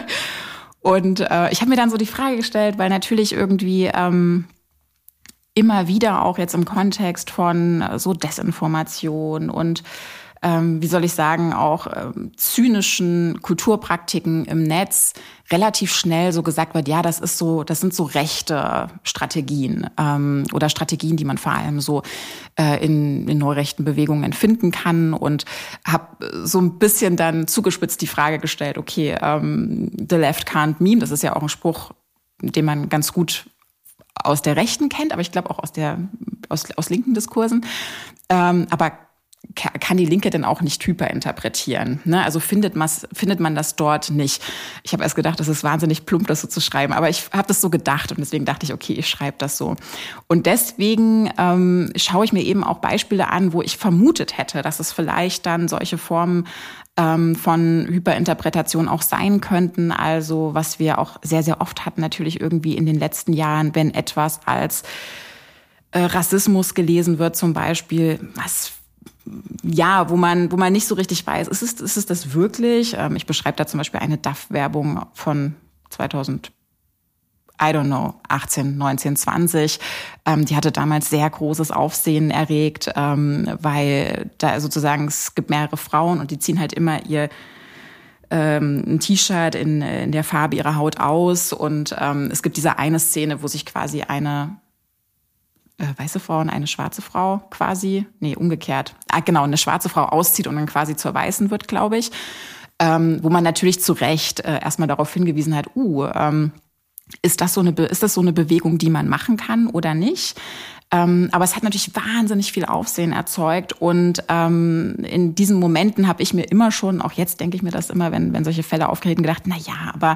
Und äh, ich habe mir dann so die Frage gestellt, weil natürlich irgendwie ähm, immer wieder auch jetzt im Kontext von so Desinformation und ähm, wie soll ich sagen, auch ähm, zynischen Kulturpraktiken im Netz relativ schnell so gesagt wird, ja, das ist so, das sind so rechte Strategien ähm, oder Strategien, die man vor allem so äh, in, in neurechten Bewegungen finden kann und habe so ein bisschen dann zugespitzt die Frage gestellt, okay, ähm, the left can't meme, das ist ja auch ein Spruch, den man ganz gut aus der Rechten kennt, aber ich glaube auch aus der aus, aus linken Diskursen, ähm, aber kann die Linke denn auch nicht hyperinterpretieren? Ne? Also findet, findet man das dort nicht? Ich habe erst gedacht, das ist wahnsinnig plump, das so zu schreiben. Aber ich habe das so gedacht und deswegen dachte ich, okay, ich schreibe das so. Und deswegen ähm, schaue ich mir eben auch Beispiele an, wo ich vermutet hätte, dass es vielleicht dann solche Formen ähm, von Hyperinterpretation auch sein könnten. Also was wir auch sehr, sehr oft hatten, natürlich irgendwie in den letzten Jahren, wenn etwas als äh, Rassismus gelesen wird zum Beispiel, was ja, wo man, wo man nicht so richtig weiß, ist es, ist es das wirklich? Ich beschreibe da zum Beispiel eine D A F-Werbung von zweitausendacht I don't know, achtzehn, neunzehn, zwanzig. Ähm, die hatte damals sehr großes Aufsehen erregt, ähm, weil da sozusagen, es gibt mehrere Frauen und die ziehen halt immer ihr ähm, ein T-Shirt in, in der Farbe ihrer Haut aus. Und ähm, es gibt diese eine Szene, wo sich quasi eine äh, weiße Frau und eine schwarze Frau quasi, nee, umgekehrt, ah, genau, eine schwarze Frau auszieht und dann quasi zur Weißen wird, glaube ich. Ähm, wo man natürlich zu Recht äh, erstmal darauf hingewiesen hat, uh, ähm, Ist das so eine, ist das so eine Bewegung, die man machen kann oder nicht? Ähm, aber es hat natürlich wahnsinnig viel Aufsehen erzeugt. Und ähm, in diesen Momenten habe ich mir immer schon, auch jetzt denke ich mir das immer, wenn, wenn solche Fälle auftreten, gedacht, na ja, aber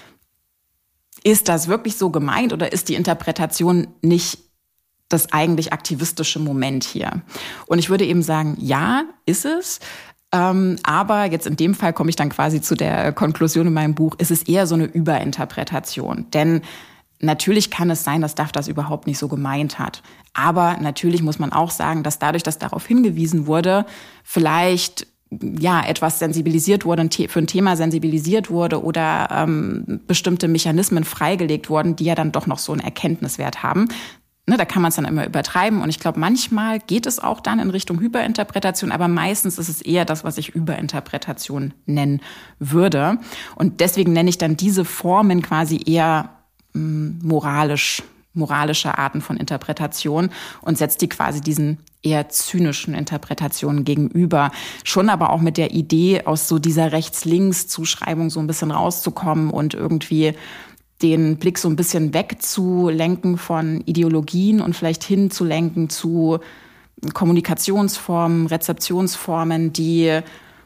ist das wirklich so gemeint oder ist die Interpretation nicht das eigentlich aktivistische Moment hier? Und ich würde eben sagen, ja, ist es. Ähm, aber jetzt in dem Fall komme ich dann quasi zu der Konklusion in meinem Buch, es ist eher so eine Überinterpretation. Denn natürlich kann es sein, dass Duff das überhaupt nicht so gemeint hat. Aber natürlich muss man auch sagen, dass dadurch, dass darauf hingewiesen wurde, vielleicht ja etwas sensibilisiert wurde, für ein Thema sensibilisiert wurde oder ähm, bestimmte Mechanismen freigelegt wurden, die ja dann doch noch so einen Erkenntniswert haben. Ne, da kann man es dann immer übertreiben. Und ich glaube, manchmal geht es auch dann in Richtung Hyperinterpretation, aber meistens ist es eher das, was ich Überinterpretation nennen würde. Und deswegen nenne ich dann diese Formen quasi eher mh, moralisch, moralische Arten von Interpretation und setze die quasi diesen eher zynischen Interpretationen gegenüber. Schon aber auch mit der Idee, aus so dieser Rechts-Links-Zuschreibung so ein bisschen rauszukommen und irgendwie den Blick so ein bisschen wegzulenken von Ideologien und vielleicht hinzulenken zu Kommunikationsformen, Rezeptionsformen, die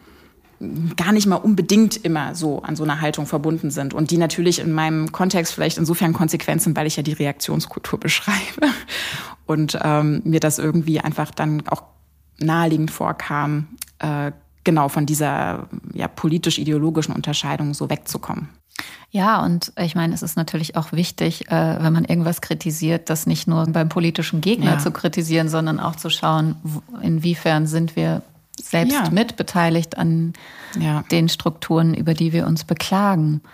gar nicht mal unbedingt immer so an so einer Haltung verbunden sind und die natürlich in meinem Kontext vielleicht insofern konsequent sind, weil ich ja die Reaktionskultur beschreibe und ähm, mir das irgendwie einfach dann auch naheliegend vorkam, äh, genau von dieser ja, politisch-ideologischen Unterscheidung so wegzukommen. Ja, und ich meine, es ist natürlich auch wichtig, äh, wenn man irgendwas kritisiert, das nicht nur beim politischen Gegner ja. zu kritisieren, sondern auch zu schauen, inwiefern sind wir selbst ja. mitbeteiligt an ja. den Strukturen, über die wir uns beklagen.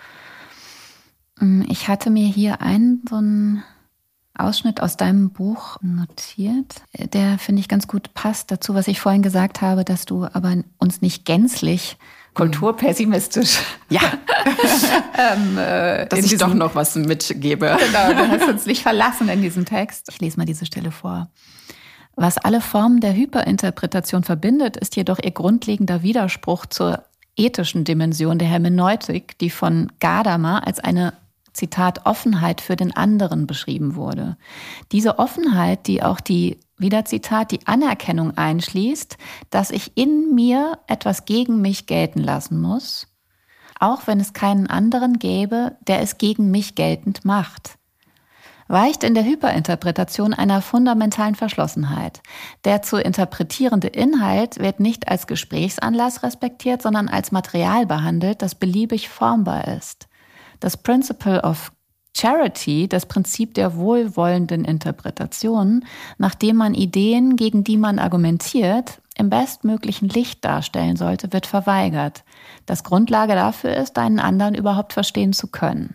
Ich hatte mir hier einen so einen Ausschnitt aus deinem Buch notiert, der, finde ich, ganz gut passt dazu, was ich vorhin gesagt habe, dass du aber uns nicht gänzlich kulturpessimistisch. Ja. ähm, äh, Dass ich diesem, doch noch was mitgebe. Genau, du hast uns nicht verlassen in diesem Text. Ich lese mal diese Stelle vor. Was alle Formen der Hyperinterpretation verbindet, ist jedoch ihr grundlegender Widerspruch zur ethischen Dimension der Hermeneutik, die von Gadamer als eine, Zitat, Offenheit für den anderen beschrieben wurde. Diese Offenheit, die auch die wieder Zitat, die Anerkennung einschließt, dass ich in mir etwas gegen mich gelten lassen muss, auch wenn es keinen anderen gäbe, der es gegen mich geltend macht. Weicht in der Hyperinterpretation einer fundamentalen Verschlossenheit. Der zu interpretierende Inhalt wird nicht als Gesprächsanlass respektiert, sondern als Material behandelt, das beliebig formbar ist. Das Principle of Charity, das Prinzip der wohlwollenden Interpretation, nachdem man Ideen, gegen die man argumentiert, im bestmöglichen Licht darstellen sollte, wird verweigert. Das Grundlage dafür ist, einen anderen überhaupt verstehen zu können.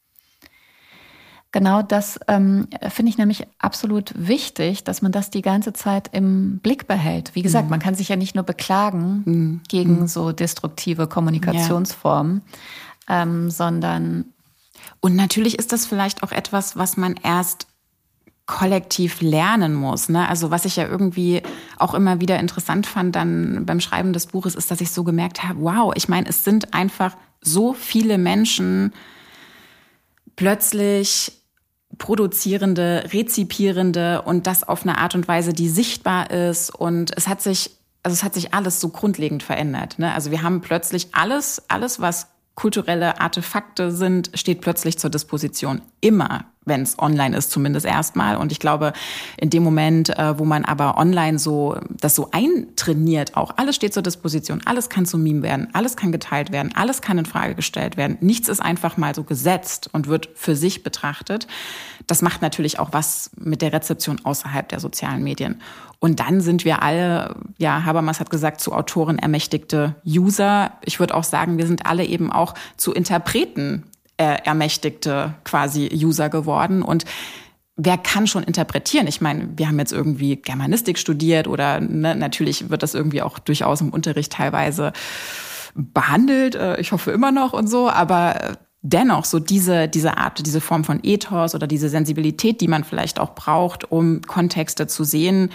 Genau das ähm, finde ich nämlich absolut wichtig, dass man das die ganze Zeit im Blick behält. Wie gesagt, mhm. man kann sich ja nicht nur beklagen mhm. gegen mhm. so destruktive Kommunikationsformen, ja. ähm, sondern Und natürlich ist das vielleicht auch etwas, was man erst kollektiv lernen muss. Ne? Also was ich ja irgendwie auch immer wieder interessant fand dann beim Schreiben des Buches, ist, dass ich so gemerkt habe, wow, ich meine, es sind einfach so viele Menschen plötzlich Produzierende, Rezipierende und das auf eine Art und Weise, die sichtbar ist. Und es hat sich, also es hat sich alles so grundlegend verändert. Ne? Also wir haben plötzlich alles, alles, was kulturelle Artefakte sind, steht plötzlich zur Disposition. Immer, wenn es online ist, zumindest erstmal. Und ich glaube, in dem Moment, wo man aber online so das so eintrainiert, auch alles steht zur Disposition, alles kann zum Meme werden, alles kann geteilt werden, alles kann in Frage gestellt werden. Nichts ist einfach mal so gesetzt und wird für sich betrachtet. Das macht natürlich auch was mit der Rezeption außerhalb der sozialen Medien. Und dann sind wir alle, ja, Habermas hat gesagt, zu Autoren ermächtigte User. Ich würde auch sagen, wir sind alle eben auch zu Interpreten äh, ermächtigte quasi User geworden. Und wer kann schon interpretieren? Ich meine, wir haben jetzt irgendwie Germanistik studiert oder ne, natürlich wird das irgendwie auch durchaus im Unterricht teilweise behandelt. Ich hoffe immer noch und so, aber dennoch so diese, diese Art, diese Form von Ethos oder diese Sensibilität, die man vielleicht auch braucht, um Kontexte zu sehen,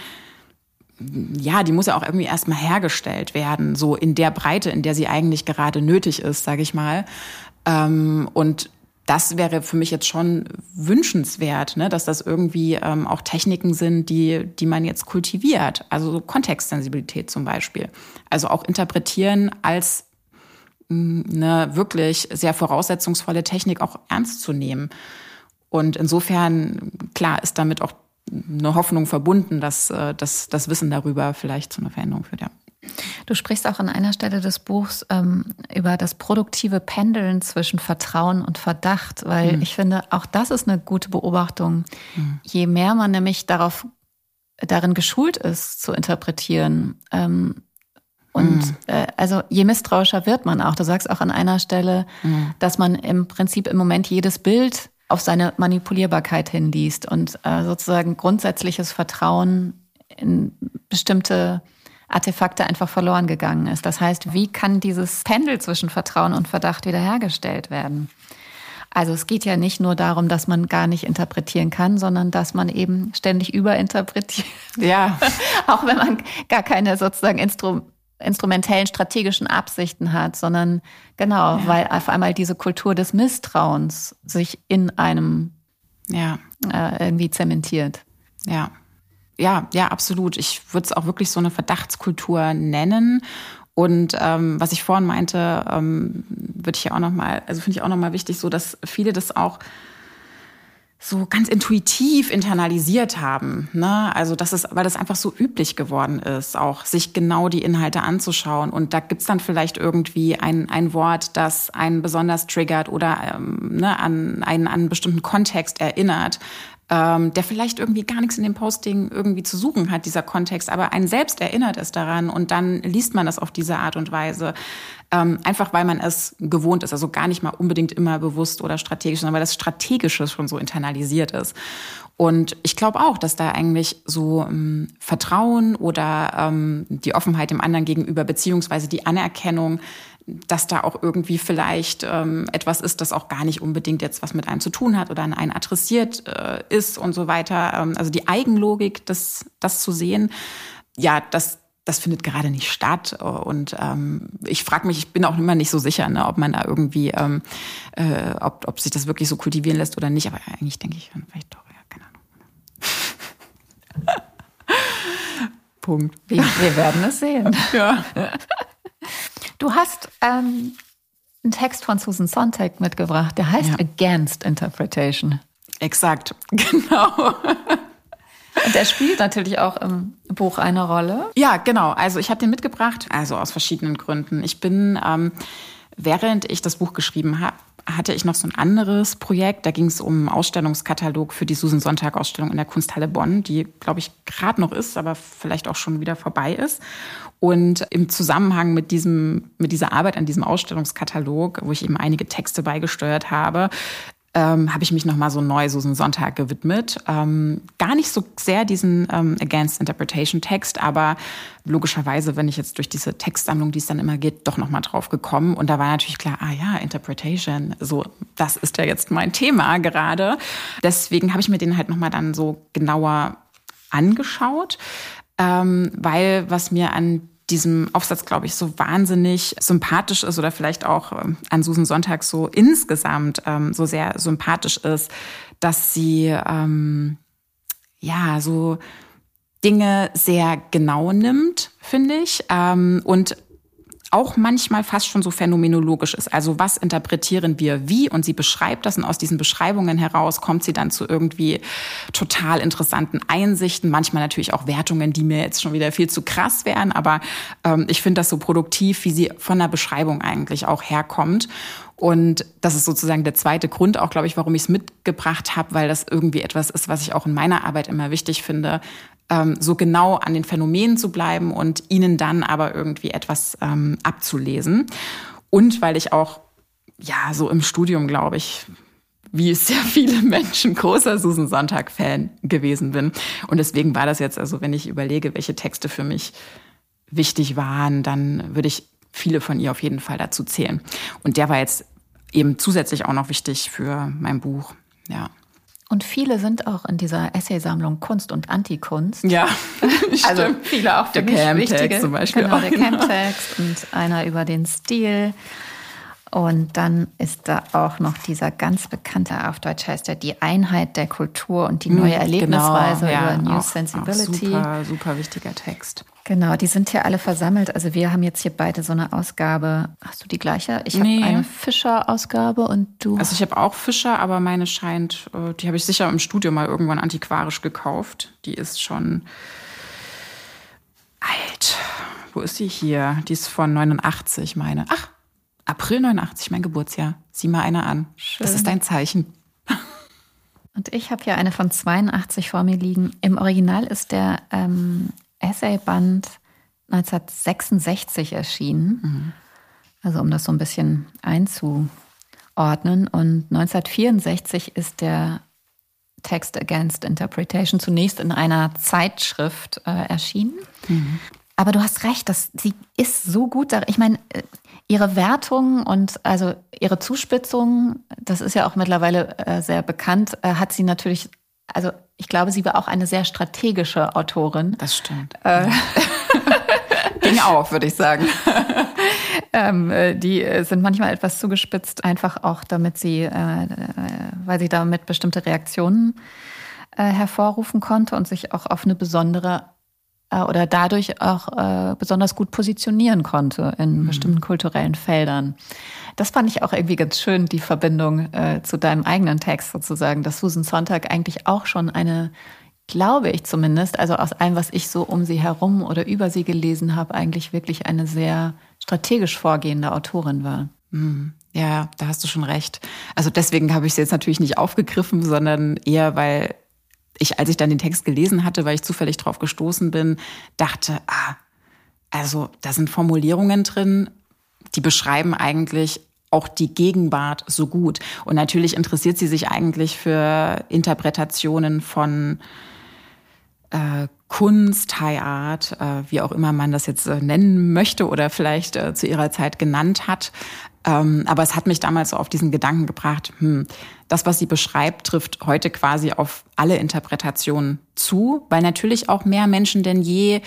ja, die muss ja auch irgendwie erstmal hergestellt werden, so in der Breite, in der sie eigentlich gerade nötig ist, sage ich mal. Und das wäre für mich jetzt schon wünschenswert, ne, dass das irgendwie ähm, auch Techniken sind, die, die man jetzt kultiviert. Also so Kontextsensibilität zum Beispiel. Also auch interpretieren als eine wirklich sehr voraussetzungsvolle Technik auch ernst zu nehmen. Und insofern, klar, ist damit auch eine Hoffnung verbunden, dass, dass das Wissen darüber vielleicht zu einer Veränderung führt, ja. Du sprichst auch an einer Stelle des Buchs ähm, über das produktive Pendeln zwischen Vertrauen und Verdacht, weil mhm. ich finde, auch das ist eine gute Beobachtung. Mhm. Je mehr man nämlich darauf, darin geschult ist, zu interpretieren, ähm, und mhm. äh, also je misstrauischer wird man auch. Du sagst auch an einer Stelle, mhm. dass man im Prinzip im Moment jedes Bild auf seine Manipulierbarkeit hinliest und äh, sozusagen grundsätzliches Vertrauen in bestimmte Artefakte einfach verloren gegangen ist. Das heißt, wie kann dieses Pendel zwischen Vertrauen und Verdacht wiederhergestellt werden? Also es geht ja nicht nur darum, dass man gar nicht interpretieren kann, sondern dass man eben ständig überinterpretiert. Ja. Auch wenn man gar keine sozusagen Instru- instrumentellen strategischen Absichten hat, sondern genau, ja. weil auf einmal diese Kultur des Misstrauens sich in einem ja. äh, irgendwie zementiert. Ja. Ja, ja, absolut. Ich würde es auch wirklich so eine Verdachtskultur nennen. Und ähm, was ich vorhin meinte, ähm, würde ich ja auch noch mal, also finde ich auch noch mal wichtig, so dass viele das auch so ganz intuitiv internalisiert haben, ne? Also das ist, weil das einfach so üblich geworden ist, auch sich genau die Inhalte anzuschauen. Und da gibt's dann vielleicht irgendwie ein ein Wort, das einen besonders triggert oder ähm, ne, an einen an einen bestimmten Kontext erinnert. Ähm, der vielleicht irgendwie gar nichts in dem Posting irgendwie zu suchen hat, dieser Kontext, aber einen selbst erinnert es daran und dann liest man das auf diese Art und Weise, ähm, einfach weil man es gewohnt ist, also gar nicht mal unbedingt immer bewusst oder strategisch, sondern weil das Strategische schon so internalisiert ist. Und ich glaube auch, dass da eigentlich so ähm, Vertrauen oder ähm, die Offenheit dem anderen gegenüber, beziehungsweise die Anerkennung, dass da auch irgendwie vielleicht ähm, etwas ist, das auch gar nicht unbedingt jetzt was mit einem zu tun hat oder an einen adressiert äh, ist und so weiter. Ähm, also die Eigenlogik, das, das zu sehen, ja, das, das findet gerade nicht statt. Und ähm, ich frage mich, ich bin auch immer nicht so sicher, ne, ob man da irgendwie, ähm, äh, ob, ob sich das wirklich so kultivieren lässt oder nicht. Aber eigentlich denke ich, vielleicht doch, ja, keine Ahnung. Punkt. Wir, wir werden es sehen. Ja. Du hast ähm, einen Text von Susan Sontag mitgebracht, der heißt ja. Against Interpretation. Exakt, genau. Und der spielt natürlich auch im Buch eine Rolle. Ja, genau. Also ich habe den mitgebracht, also aus verschiedenen Gründen. Ich bin, ähm, während ich das Buch geschrieben habe, hatte ich noch so ein anderes Projekt. Da ging es um einen Ausstellungskatalog für die Susan Sontag-Ausstellung in der Kunsthalle Bonn, die, glaube ich, gerade noch ist, aber vielleicht auch schon wieder vorbei ist. Und im Zusammenhang mit diesem, mit dieser Arbeit an diesem Ausstellungskatalog, wo ich eben einige Texte beigesteuert habe, ähm, habe ich mich nochmal so neu Susan Sontag gewidmet. Ähm, gar nicht so sehr diesen ähm, Against Interpretation Text, aber logischerweise, wenn ich jetzt durch diese Textsammlung, die es dann immer geht, doch nochmal drauf gekommen. Und da war natürlich klar, ah ja, Interpretation, so, das ist ja jetzt mein Thema gerade. Deswegen habe ich mir den halt nochmal dann so genauer angeschaut, ähm, weil was mir an diesem Aufsatz, glaube ich, so wahnsinnig sympathisch ist oder vielleicht auch ähm, an Susan Sontag so insgesamt ähm, so sehr sympathisch ist, dass sie ähm, ja so Dinge sehr genau nimmt, finde ich, ähm, und auch manchmal fast schon so phänomenologisch ist. Also was interpretieren wir wie? Und sie beschreibt das und aus diesen Beschreibungen heraus kommt sie dann zu irgendwie total interessanten Einsichten. Manchmal natürlich auch Wertungen, die mir jetzt schon wieder viel zu krass wären. Aber ähm, ich finde das so produktiv, wie sie von der Beschreibung eigentlich auch herkommt. Und das ist sozusagen der zweite Grund auch, glaube ich, warum ich es mitgebracht habe, weil das irgendwie etwas ist, was ich auch in meiner Arbeit immer wichtig finde, ähm, so genau an den Phänomenen zu bleiben und ihnen dann aber irgendwie etwas ähm, abzulesen. Und weil ich auch ja, so im Studium, glaube ich, wie es sehr viele Menschen, großer Susan Sontag-Fan gewesen bin. Und deswegen war das jetzt, also wenn ich überlege, welche Texte für mich wichtig waren, dann würde ich viele von ihr auf jeden Fall dazu zählen. Und der war jetzt eben zusätzlich auch noch wichtig für mein Buch, ja. Und viele sind auch in dieser Essaysammlung Kunst und Antikunst. Ja, also viele auch der Camptext zum Beispiel. Genau, auch, der genau. Camptext und einer über den Stil. Und dann ist da auch noch dieser ganz bekannte, auf Deutsch heißt er, die Einheit der Kultur und die neue Erlebnisweise genau, ja, über New auch, Sensibility. Auch super, super wichtiger Text. Genau, die sind hier alle versammelt. Also wir haben jetzt hier beide so eine Ausgabe. Hast du die gleiche? Ich Nee. habe eine Fischer-Ausgabe und du? Also ich habe auch Fischer, aber meine scheint, die habe ich sicher im Studio mal irgendwann antiquarisch gekauft. Die ist schon alt. Wo ist sie hier? Die ist von neunundachtzig, meine. Ach, April neunundachtzig, mein Geburtsjahr. Sieh mal einer an. Schön. Das ist ein Zeichen. Und ich habe hier eine von zweiundachtzig vor mir liegen. Im Original ist der ähm, Essayband neunzehnhundertsechsundsechzig erschienen. Mhm. Also um das so ein bisschen einzuordnen. Und neunzehnhundertvierundsechzig ist der Text Against Interpretation zunächst in einer Zeitschrift äh, erschienen. Mhm. Aber du hast recht, dass sie ist so gut. Ich meine, ihre Wertung und also ihre Zuspitzung, das ist ja auch mittlerweile äh, sehr bekannt, äh, hat sie natürlich, also ich glaube, sie war auch eine sehr strategische Autorin. Das stimmt. Äh, Ging auf, würde ich sagen. ähm, die sind manchmal etwas zugespitzt, einfach auch damit sie, äh, weil sie damit bestimmte Reaktionen äh, hervorrufen konnte und sich auch auf eine besondere oder dadurch auch äh, besonders gut positionieren konnte in mhm. bestimmten kulturellen Feldern. Das fand ich auch irgendwie ganz schön, die Verbindung äh, zu deinem eigenen Text sozusagen, dass Susan Sontag eigentlich auch schon eine, glaube ich zumindest, also aus allem, was ich so um sie herum oder über sie gelesen habe, eigentlich wirklich eine sehr strategisch vorgehende Autorin war. Mhm. Ja, da hast du schon recht. Also deswegen habe ich sie jetzt natürlich nicht aufgegriffen, sondern eher, weil ich, als ich dann den Text gelesen hatte, weil ich zufällig drauf gestoßen bin, dachte, ah, also da sind Formulierungen drin, die beschreiben eigentlich auch die Gegenwart so gut. Und natürlich interessiert sie sich eigentlich für Interpretationen von äh, Kunst, High Art, äh, wie auch immer man das jetzt äh, nennen möchte oder vielleicht äh, zu ihrer Zeit genannt hat. Ähm, aber es hat mich damals so auf diesen Gedanken gebracht, hm, das, was sie beschreibt, trifft heute quasi auf alle Interpretationen zu, weil natürlich auch mehr Menschen denn je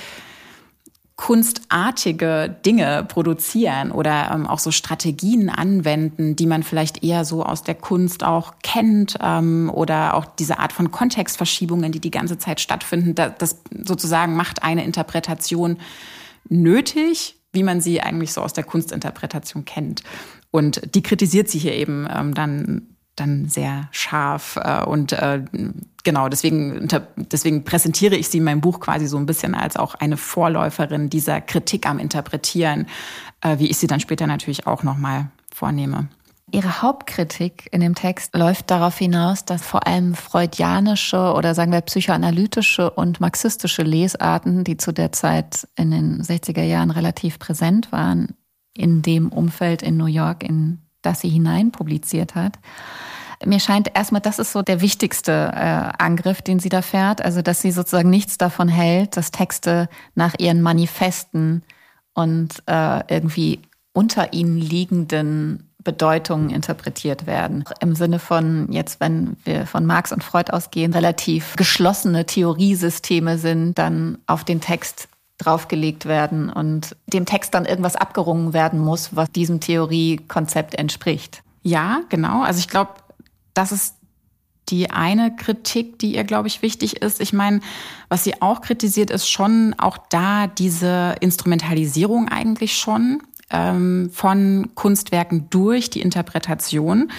kunstartige Dinge produzieren oder ähm, auch so Strategien anwenden, die man vielleicht eher so aus der Kunst auch kennt, ähm, oder auch diese Art von Kontextverschiebungen, die die ganze Zeit stattfinden. Das, das sozusagen macht eine Interpretation nötig, wie man sie eigentlich so aus der Kunstinterpretation kennt. Und die kritisiert sie hier eben ähm, dann dann sehr scharf äh, und äh, genau, deswegen, deswegen präsentiere ich sie in meinem Buch quasi so ein bisschen als auch eine Vorläuferin dieser Kritik am Interpretieren, äh, wie ich sie dann später natürlich auch nochmal vornehme. Ihre Hauptkritik in dem Text läuft darauf hinaus, dass vor allem freudianische oder sagen wir psychoanalytische und marxistische Lesarten, die zu der Zeit in den sechziger Jahren relativ präsent waren, in dem Umfeld in New York, in das sie hinein publiziert hat. Mir scheint erstmal, das ist so der wichtigste äh, Angriff, den sie da fährt. Also, dass sie sozusagen nichts davon hält, dass Texte nach ihren Manifesten und äh, irgendwie unter ihnen liegenden Bedeutungen interpretiert werden. Im Sinne von, jetzt wenn wir von Marx und Freud ausgehen, relativ geschlossene Theoriesysteme sind, dann auf den Text draufgelegt werden und dem Text dann irgendwas abgerungen werden muss, was diesem Theoriekonzept entspricht. Ja, genau. Also ich glaube, das ist die eine Kritik, die ihr, glaube ich, wichtig ist. Ich meine, was sie auch kritisiert, ist schon auch da diese Instrumentalisierung eigentlich schon ähm, von Kunstwerken durch die Interpretation.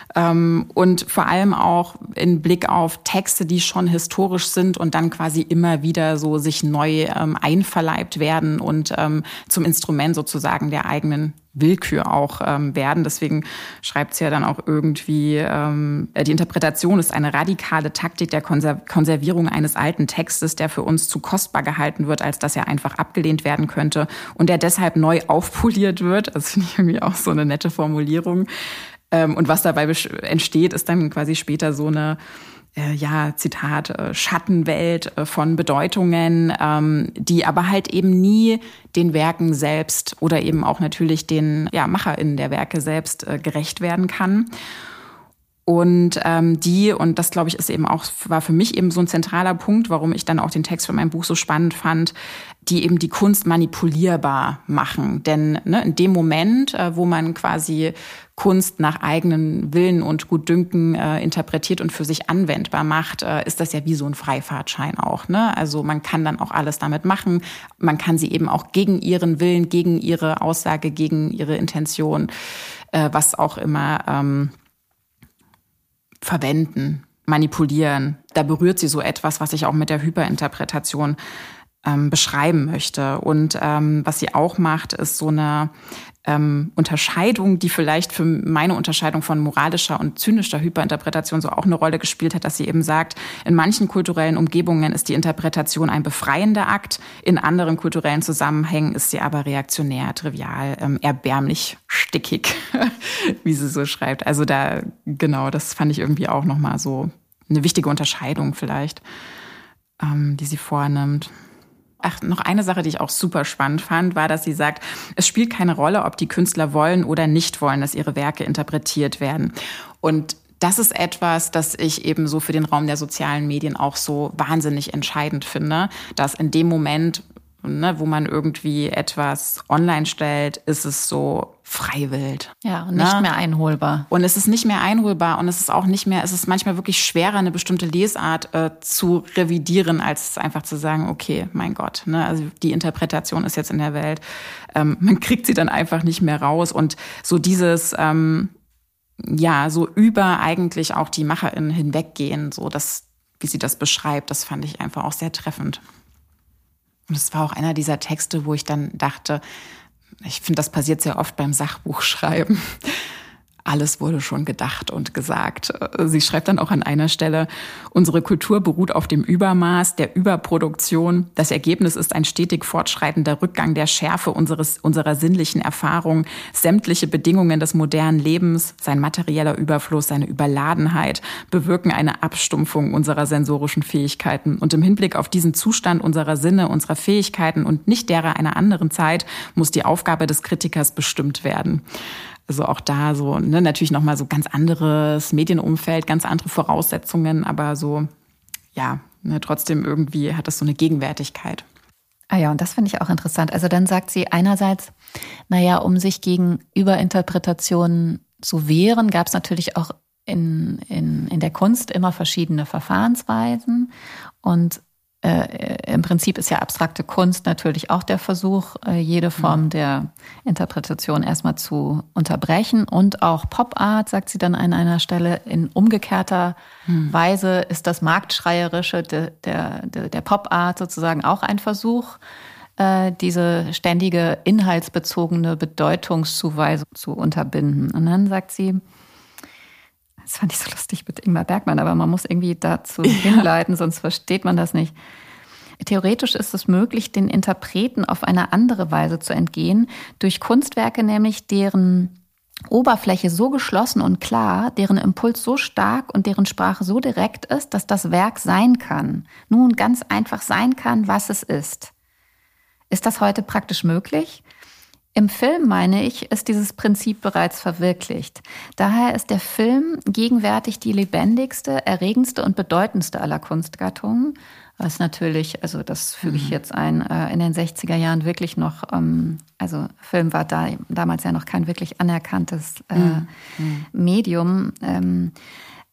Ähm, und vor allem auch in Blick auf Texte, die schon historisch sind und dann quasi immer wieder so sich neu ähm, einverleibt werden und ähm, zum Instrument sozusagen der eigenen Willkür auch ähm, werden. Deswegen schreibt sie ja dann auch irgendwie, ähm, die Interpretation ist eine radikale Taktik der Konser- Konservierung eines alten Textes, der für uns zu kostbar gehalten wird, als dass er einfach abgelehnt werden könnte und der deshalb neu aufpoliert wird. Das finde ich irgendwie auch so eine nette Formulierung. Ähm, und was dabei entsteht, ist dann quasi später so eine Äh, ja, Zitat, äh, Schattenwelt äh, von Bedeutungen, ähm, die aber halt eben nie den Werken selbst oder eben auch natürlich den ja, MacherInnen der Werke selbst äh, gerecht werden kann. Und ähm, die, und das glaube ich ist eben auch, war für mich eben so ein zentraler Punkt, warum ich dann auch den Text für mein Buch so spannend fand, die eben die Kunst manipulierbar machen. Denn ne, in dem Moment, äh, wo man quasi Kunst nach eigenen Willen und Gutdünken äh, interpretiert und für sich anwendbar macht, äh, ist das ja wie so ein Freifahrtschein auch. Ne? Also man kann dann auch alles damit machen. Man kann sie eben auch gegen ihren Willen, gegen ihre Aussage, gegen ihre Intention, äh, was auch immer ähm, verwenden, manipulieren. Da berührt sie so etwas, was ich auch mit der Hyperinterpretation ähm, beschreiben möchte. Und ähm, was sie auch macht, ist so eine ähm, Unterscheidung, die vielleicht für meine Unterscheidung von moralischer und zynischer Hyperinterpretation so auch eine Rolle gespielt hat, dass sie eben sagt, in manchen kulturellen Umgebungen ist die Interpretation ein befreiender Akt, in anderen kulturellen Zusammenhängen ist sie aber reaktionär, trivial, ähm, erbärmlich, stickig, wie sie so schreibt. Also da, genau, das fand ich irgendwie auch nochmal so eine wichtige Unterscheidung vielleicht, ähm, die sie vornimmt. Ach, noch eine Sache, die ich auch super spannend fand, war, dass sie sagt, es spielt keine Rolle, ob die Künstler wollen oder nicht wollen, dass ihre Werke interpretiert werden. Und das ist etwas, das ich eben so für den Raum der sozialen Medien auch so wahnsinnig entscheidend finde, dass in dem Moment, ne, wo man irgendwie etwas online stellt, ist es so freiwillig. Ja, und nicht ne? mehr einholbar. Und es ist nicht mehr einholbar und es ist auch nicht mehr, es ist manchmal wirklich schwerer, eine bestimmte Lesart äh, zu revidieren, als einfach zu sagen, okay, mein Gott, ne, also die Interpretation ist jetzt in der Welt. Ähm, man kriegt sie dann einfach nicht mehr raus und so dieses, ähm, ja, so über eigentlich auch die MacherInnen hinweggehen, so das, wie sie das beschreibt, das fand ich einfach auch sehr treffend. Und es war auch einer dieser Texte, wo ich dann dachte, ich finde, das passiert sehr oft beim Sachbuchschreiben. Alles wurde schon gedacht und gesagt. Sie schreibt dann auch an einer Stelle, unsere Kultur beruht auf dem Übermaß, der Überproduktion. Das Ergebnis ist ein stetig fortschreitender Rückgang der Schärfe unseres, unserer sinnlichen Erfahrung. Sämtliche Bedingungen des modernen Lebens, sein materieller Überfluss, seine Überladenheit, bewirken eine Abstumpfung unserer sensorischen Fähigkeiten. Und im Hinblick auf diesen Zustand unserer Sinne, unserer Fähigkeiten und nicht derer einer anderen Zeit, muss die Aufgabe des Kritikers bestimmt werden. Also auch da so, ne, natürlich nochmal so ganz anderes Medienumfeld, ganz andere Voraussetzungen, aber so, ja, ne, trotzdem irgendwie hat das so eine Gegenwärtigkeit. Ah ja, und das finde ich auch interessant. Also dann sagt sie einerseits, naja, um sich gegen Überinterpretationen zu wehren, gab es natürlich auch in, in, in der Kunst immer verschiedene Verfahrensweisen und Äh, im Prinzip ist ja abstrakte Kunst natürlich auch der Versuch, äh, jede Form der Interpretation erstmal zu unterbrechen. Und auch Pop-Art, sagt sie dann an einer Stelle, in umgekehrter hm. Weise ist das Marktschreierische de, der, de, der Pop-Art sozusagen auch ein Versuch, äh, diese ständige inhaltsbezogene Bedeutungszuweisung zu unterbinden. Und dann sagt sie, das fand ich so lustig mit Ingmar Bergman, aber man muss irgendwie dazu ja. hinleiten, sonst versteht man das nicht. Theoretisch ist es möglich, den Interpreten auf eine andere Weise zu entgehen, durch Kunstwerke nämlich, deren Oberfläche so geschlossen und klar, deren Impuls so stark und deren Sprache so direkt ist, dass das Werk sein kann. Nun ganz einfach sein kann, was es ist. Ist das heute praktisch möglich? Im Film, meine ich, ist dieses Prinzip bereits verwirklicht. Daher ist der Film gegenwärtig die lebendigste, erregendste und bedeutendste aller Kunstgattungen. Was natürlich, also das füge ich jetzt ein, in den sechziger Jahren wirklich noch, also Film war da damals ja noch kein wirklich anerkanntes äh, mhm. Medium.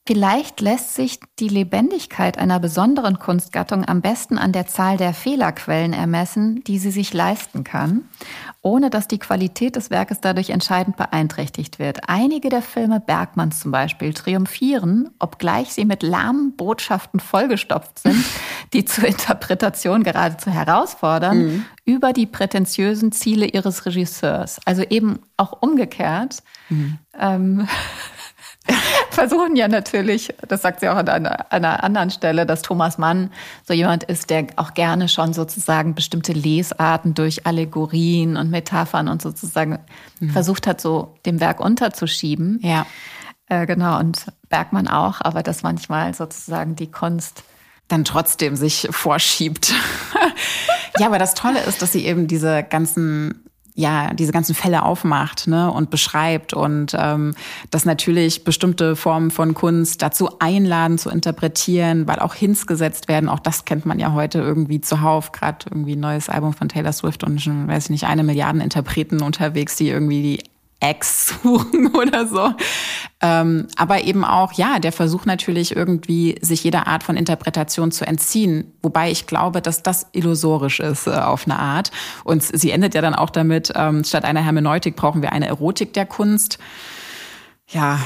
Vielleicht lässt sich die Lebendigkeit einer besonderen Kunstgattung am besten an der Zahl der Fehlerquellen ermessen, die sie sich leisten kann, ohne dass die Qualität des Werkes dadurch entscheidend beeinträchtigt wird. Einige der Filme Bergmanns zum Beispiel triumphieren, obgleich sie mit lahmen Botschaften vollgestopft sind, die zur Interpretation geradezu herausfordern, mhm. über die prätentiösen Ziele ihres Regisseurs. Also eben auch umgekehrt. Mhm. Ähm, versuchen ja natürlich, das sagt sie auch an einer, an einer anderen Stelle, dass Thomas Mann so jemand ist, der auch gerne schon sozusagen bestimmte Lesarten durch Allegorien und Metaphern und sozusagen mhm. versucht hat, so dem Werk unterzuschieben. Ja. Äh, genau, und Bergmann auch, aber dass manchmal sozusagen die Kunst dann trotzdem sich vorschiebt. Ja, aber das Tolle ist, dass sie eben diese ganzen ja, diese ganzen Fälle aufmacht, ne, und beschreibt und ähm, dass natürlich bestimmte Formen von Kunst dazu einladen, zu interpretieren, weil auch Hints gesetzt werden. Auch das kennt man ja heute irgendwie zuhauf. Gerade irgendwie ein neues Album von Taylor Swift und schon, weiß ich nicht, eine Milliarde Interpreten unterwegs, die irgendwie die Ex suchen oder so. Ähm, aber eben auch, ja, der Versuch natürlich irgendwie, sich jeder Art von Interpretation zu entziehen. Wobei ich glaube, dass das illusorisch ist äh, auf eine Art. Und sie endet ja dann auch damit, ähm, statt einer Hermeneutik brauchen wir eine Erotik der Kunst. Ja.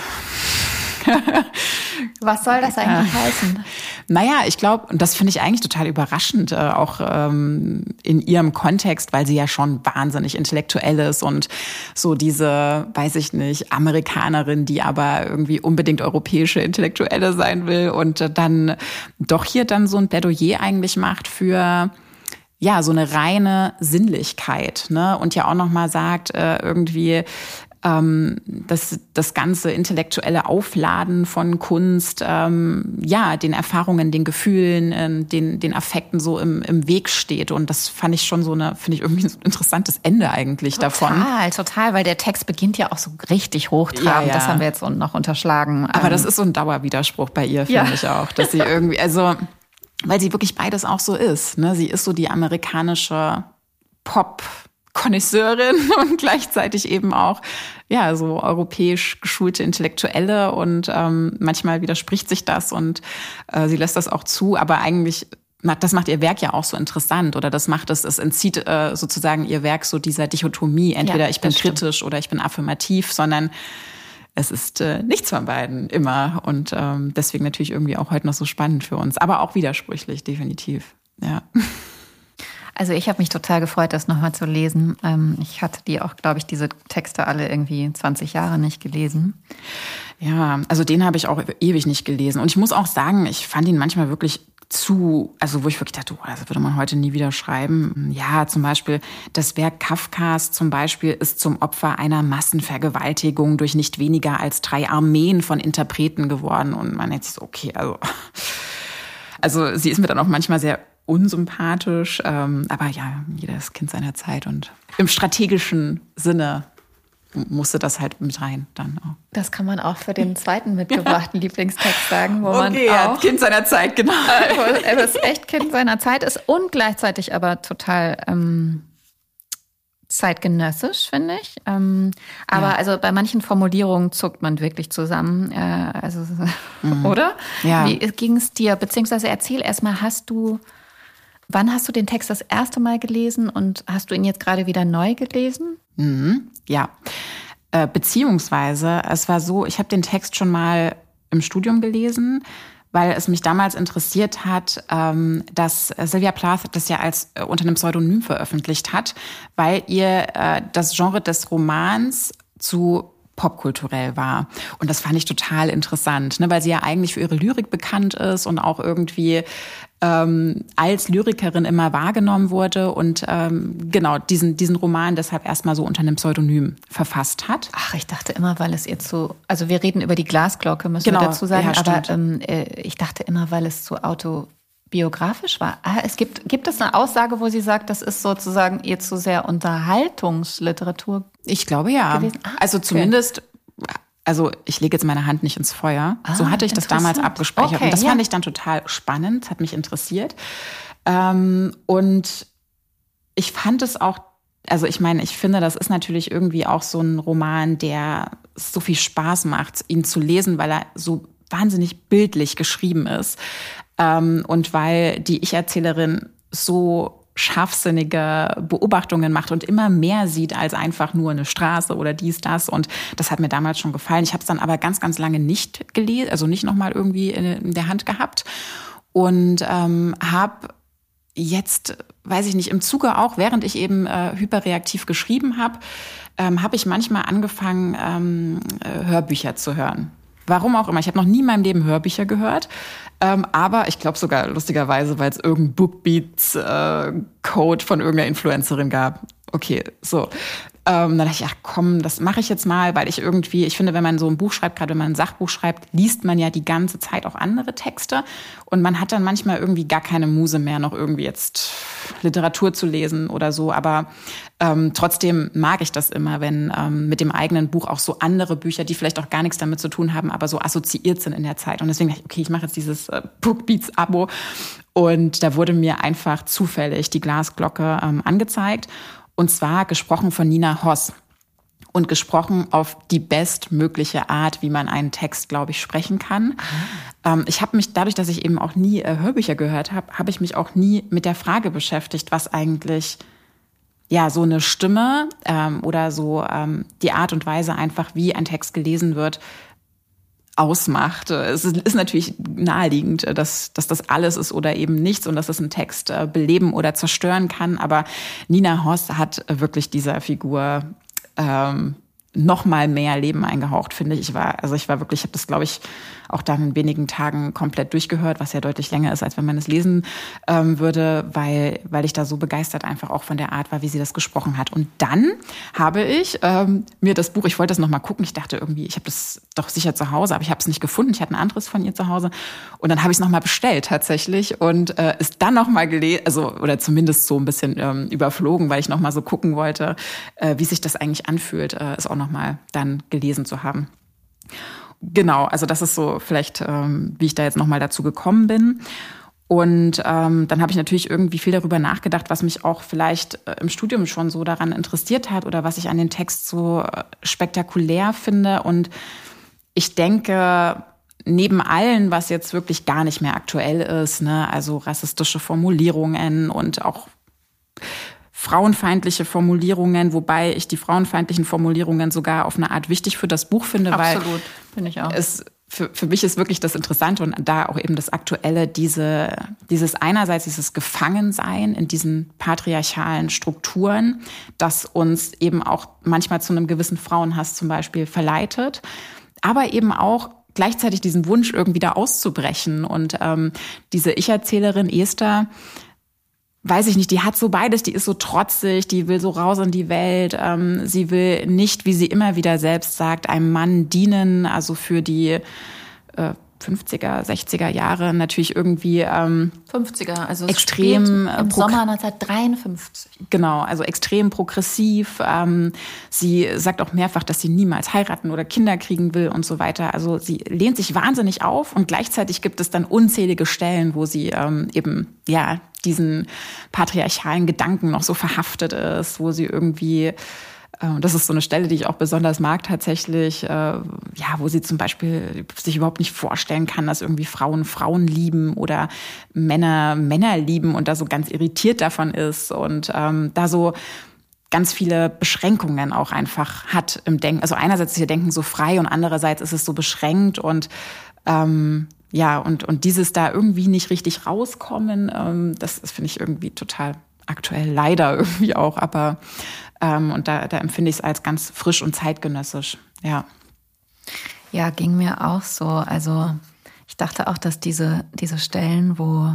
Was soll das eigentlich ja. heißen? Naja, ich glaube, und das finde ich eigentlich total überraschend, äh, auch ähm, in ihrem Kontext, weil sie ja schon wahnsinnig intellektuell ist und so diese, weiß ich nicht, Amerikanerin, die aber irgendwie unbedingt europäische Intellektuelle sein will und äh, dann doch hier dann so ein Plädoyer eigentlich macht für ja so eine reine Sinnlichkeit, ne? Und ja auch noch mal sagt äh, irgendwie Ähm, das, das ganze intellektuelle Aufladen von Kunst, ähm, ja, den Erfahrungen, den Gefühlen, äh, den, den Affekten so im, im Weg steht. Und das fand ich schon so eine, finde ich irgendwie so ein interessantes Ende eigentlich total, davon. Total, total, weil der Text beginnt ja auch so richtig hochtrabend. Ja, ja. Das haben wir jetzt noch unterschlagen. Aber ähm, das ist so ein Dauerwiderspruch bei ihr, finde ja. ich auch, dass sie irgendwie, also, weil sie wirklich beides auch so ist, ne? Sie ist so die amerikanische Pop- Konnoisseurin und gleichzeitig eben auch ja so europäisch geschulte Intellektuelle und ähm, manchmal widerspricht sich das und äh, sie lässt das auch zu, aber eigentlich das macht ihr Werk ja auch so interessant oder das macht es, es entzieht äh, sozusagen ihr Werk so dieser Dichotomie, entweder ja, ich bin kritisch stimmt. oder ich bin affirmativ, sondern es ist äh, nichts von beiden immer und ähm, deswegen natürlich irgendwie auch heute noch so spannend für uns, aber auch widersprüchlich, definitiv, ja. Also ich habe mich total gefreut, das nochmal zu lesen. Ich hatte die auch, glaube ich, diese Texte alle irgendwie zwanzig Jahre nicht gelesen. Ja, also den habe ich auch ewig nicht gelesen. Und ich muss auch sagen, ich fand ihn manchmal wirklich zu, also wo ich wirklich dachte, oh, das würde man heute nie wieder schreiben. Ja, zum Beispiel das Werk Kafkas zum Beispiel ist zum Opfer einer Massenvergewaltigung durch nicht weniger als drei Armeen von Interpreten geworden. Und man jetzt so, okay, also, also sie ist mir dann auch manchmal sehr unsympathisch, ähm, aber ja, jeder ist Kind seiner Zeit und im strategischen Sinne musste das halt mit rein dann auch. Das kann man auch für den zweiten mitgebrachten ja. Lieblingstext sagen, wo okay, man ja, auch Kind seiner Zeit, genau. Er ist echt Kind seiner Zeit ist und gleichzeitig aber total ähm, zeitgenössisch, finde ich. Ähm, aber ja. also bei manchen Formulierungen zuckt man wirklich zusammen. Äh, also mhm. oder? Ja. Wie ging es dir? Beziehungsweise erzähl erstmal, hast du Wann hast du den Text das erste Mal gelesen und hast du ihn jetzt gerade wieder neu gelesen? Mhm, ja, äh, beziehungsweise es war so, ich habe den Text schon mal im Studium gelesen, weil es mich damals interessiert hat, ähm, dass Sylvia Plath das ja als äh, unter einem Pseudonym veröffentlicht hat, weil ihr äh, das Genre des Romans zu popkulturell war. Und das fand ich total interessant, ne, weil sie ja eigentlich für ihre Lyrik bekannt ist und auch irgendwie ähm, als Lyrikerin immer wahrgenommen wurde und ähm, genau diesen diesen Roman deshalb erstmal so unter einem Pseudonym verfasst hat. Ach, ich dachte immer, weil es ihr zu, also wir reden über die Glasglocke, müssen genau, wir dazu sagen, ja, aber ähm, ich dachte immer, weil es zu autobiografisch war. Ah, es gibt gibt es eine Aussage, wo sie sagt, das ist sozusagen ihr zu sehr Unterhaltungsliteratur? Ich glaube ja. Ah, also okay. Zumindest. Also ich lege jetzt meine Hand nicht ins Feuer. Ah, so hatte ich das damals abgespeichert. Okay, und das ja. fand ich dann total spannend, hat mich interessiert. Ähm, und ich fand es auch, also ich meine, ich finde, das ist natürlich irgendwie auch so ein Roman, der so viel Spaß macht, ihn zu lesen, weil er so wahnsinnig bildlich geschrieben ist. Ähm, und weil die Ich-Erzählerin so scharfsinnige Beobachtungen macht und immer mehr sieht als einfach nur eine Straße oder dies, das. Und das hat mir damals schon gefallen. Ich habe es dann aber ganz, ganz lange nicht gelesen, also nicht nochmal irgendwie in der Hand gehabt. Und ähm, habe jetzt, weiß ich nicht, im Zuge auch, während ich eben äh, hyperreaktiv geschrieben habe, ähm, habe ich manchmal angefangen, ähm, äh, Hörbücher zu hören. Warum auch immer. Ich habe noch nie in meinem Leben Hörbücher gehört. Ähm, aber ich glaube sogar lustigerweise, weil es irgendeinen Bookbeats-Code äh, von irgendeiner Influencerin gab. Okay, so. Ähm, dann dachte ich, ach komm, das mache ich jetzt mal, weil ich irgendwie, ich finde, wenn man so ein Buch schreibt, gerade wenn man ein Sachbuch schreibt, liest man ja die ganze Zeit auch andere Texte. Und man hat dann manchmal irgendwie gar keine Muse mehr, noch irgendwie jetzt Literatur zu lesen oder so. Aber ähm, trotzdem mag ich das immer, wenn ähm, mit dem eigenen Buch auch so andere Bücher, die vielleicht auch gar nichts damit zu tun haben, aber so assoziiert sind in der Zeit. Und deswegen dachte ich, okay, ich mache jetzt dieses äh, Bookbeats-Abo. Und da wurde mir einfach zufällig die Glasglocke ähm, angezeigt. Und zwar gesprochen von Nina Hoss und gesprochen auf die bestmögliche Art, wie man einen Text, glaube ich, sprechen kann. Ah. Ähm, ich habe mich, dadurch, dass ich eben auch nie äh, Hörbücher gehört habe, habe ich mich auch nie mit der Frage beschäftigt, was eigentlich ja so eine Stimme ähm, oder so ähm, die Art und Weise einfach, wie ein Text gelesen wird, ausmacht. Es ist natürlich naheliegend, dass, dass das alles ist oder eben nichts und dass es einen Text beleben oder zerstören kann. Aber Nina Hoss hat wirklich dieser Figur ähm, noch mal mehr Leben eingehaucht, finde ich. Ich war, also ich war wirklich, ich habe das, glaube ich, auch dann in wenigen Tagen komplett durchgehört, was ja deutlich länger ist, als wenn man es lesen ähm, würde, weil weil ich da so begeistert einfach auch von der Art war, wie sie das gesprochen hat. Und dann habe ich ähm, mir das Buch, ich wollte das noch mal gucken, ich dachte irgendwie, ich habe das doch sicher zu Hause, aber ich habe es nicht gefunden. Ich hatte ein anderes von ihr zu Hause und dann habe ich es noch mal bestellt tatsächlich und äh, ist dann noch mal gelesen, also oder zumindest so ein bisschen ähm, überflogen, weil ich noch mal so gucken wollte, äh, wie sich das eigentlich anfühlt, äh, es auch noch mal dann gelesen zu haben. Genau, also das ist so vielleicht, ähm, wie ich da jetzt nochmal dazu gekommen bin. Und ähm, dann habe ich natürlich irgendwie viel darüber nachgedacht, was mich auch vielleicht äh, im Studium schon so daran interessiert hat oder was ich an den Text so äh, spektakulär finde. Und ich denke, neben allen, was jetzt wirklich gar nicht mehr aktuell ist, ne, also rassistische Formulierungen und auch frauenfeindliche Formulierungen, wobei ich die frauenfeindlichen Formulierungen sogar auf eine Art wichtig für das Buch finde, Absolut, weil finde ich auch. Es für, für mich ist wirklich das Interessante und da auch eben das Aktuelle, diese, dieses einerseits dieses Gefangensein in diesen patriarchalen Strukturen, das uns eben auch manchmal zu einem gewissen Frauenhass zum Beispiel verleitet, aber eben auch gleichzeitig diesen Wunsch irgendwie da auszubrechen. Und ähm, diese Ich-Erzählerin Esther, weiß ich nicht, die hat so beides, die ist so trotzig, die will so raus in die Welt, ähm, sie will nicht, wie sie immer wieder selbst sagt, einem Mann dienen, also für die äh, fünfziger, sechziger Jahre natürlich irgendwie ähm, fünfziger, also extrem im pro- Sommer neunzehnhundertdreiundfünfzig. Genau, also extrem progressiv. Ähm, sie sagt auch mehrfach, dass sie niemals heiraten oder Kinder kriegen will und so weiter. Also sie lehnt sich wahnsinnig auf und gleichzeitig gibt es dann unzählige Stellen, wo sie ähm, eben ja diesen patriarchalen Gedanken noch so verhaftet ist, wo sie irgendwie, und das ist so eine Stelle, die ich auch besonders mag tatsächlich, ja, wo sie zum Beispiel sich überhaupt nicht vorstellen kann, dass irgendwie Frauen Frauen lieben oder Männer Männer lieben und da so ganz irritiert davon ist und ähm, da so ganz viele Beschränkungen auch einfach hat im Denken. Also einerseits ist ihr Denken so frei und andererseits ist es so beschränkt und ähm, ja, und, und dieses da irgendwie nicht richtig rauskommen, ähm, das, das finde ich irgendwie total aktuell, leider irgendwie auch, aber ähm, und da, da empfinde ich es als ganz frisch und zeitgenössisch, ja. Ja, ging mir auch so. Also ich dachte auch, dass diese, diese Stellen, wo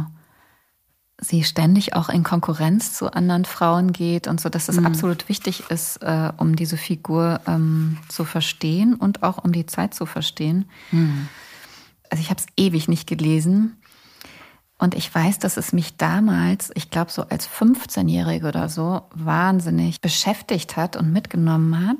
sie ständig auch in Konkurrenz zu anderen Frauen geht und so, dass es mhm. absolut wichtig ist, äh, um diese Figur ähm, zu verstehen und auch um die Zeit zu verstehen. Mhm. Also ich habe es ewig nicht gelesen und ich weiß, dass es mich damals, ich glaube so als fünfzehnjährige oder so, wahnsinnig beschäftigt hat und mitgenommen hat.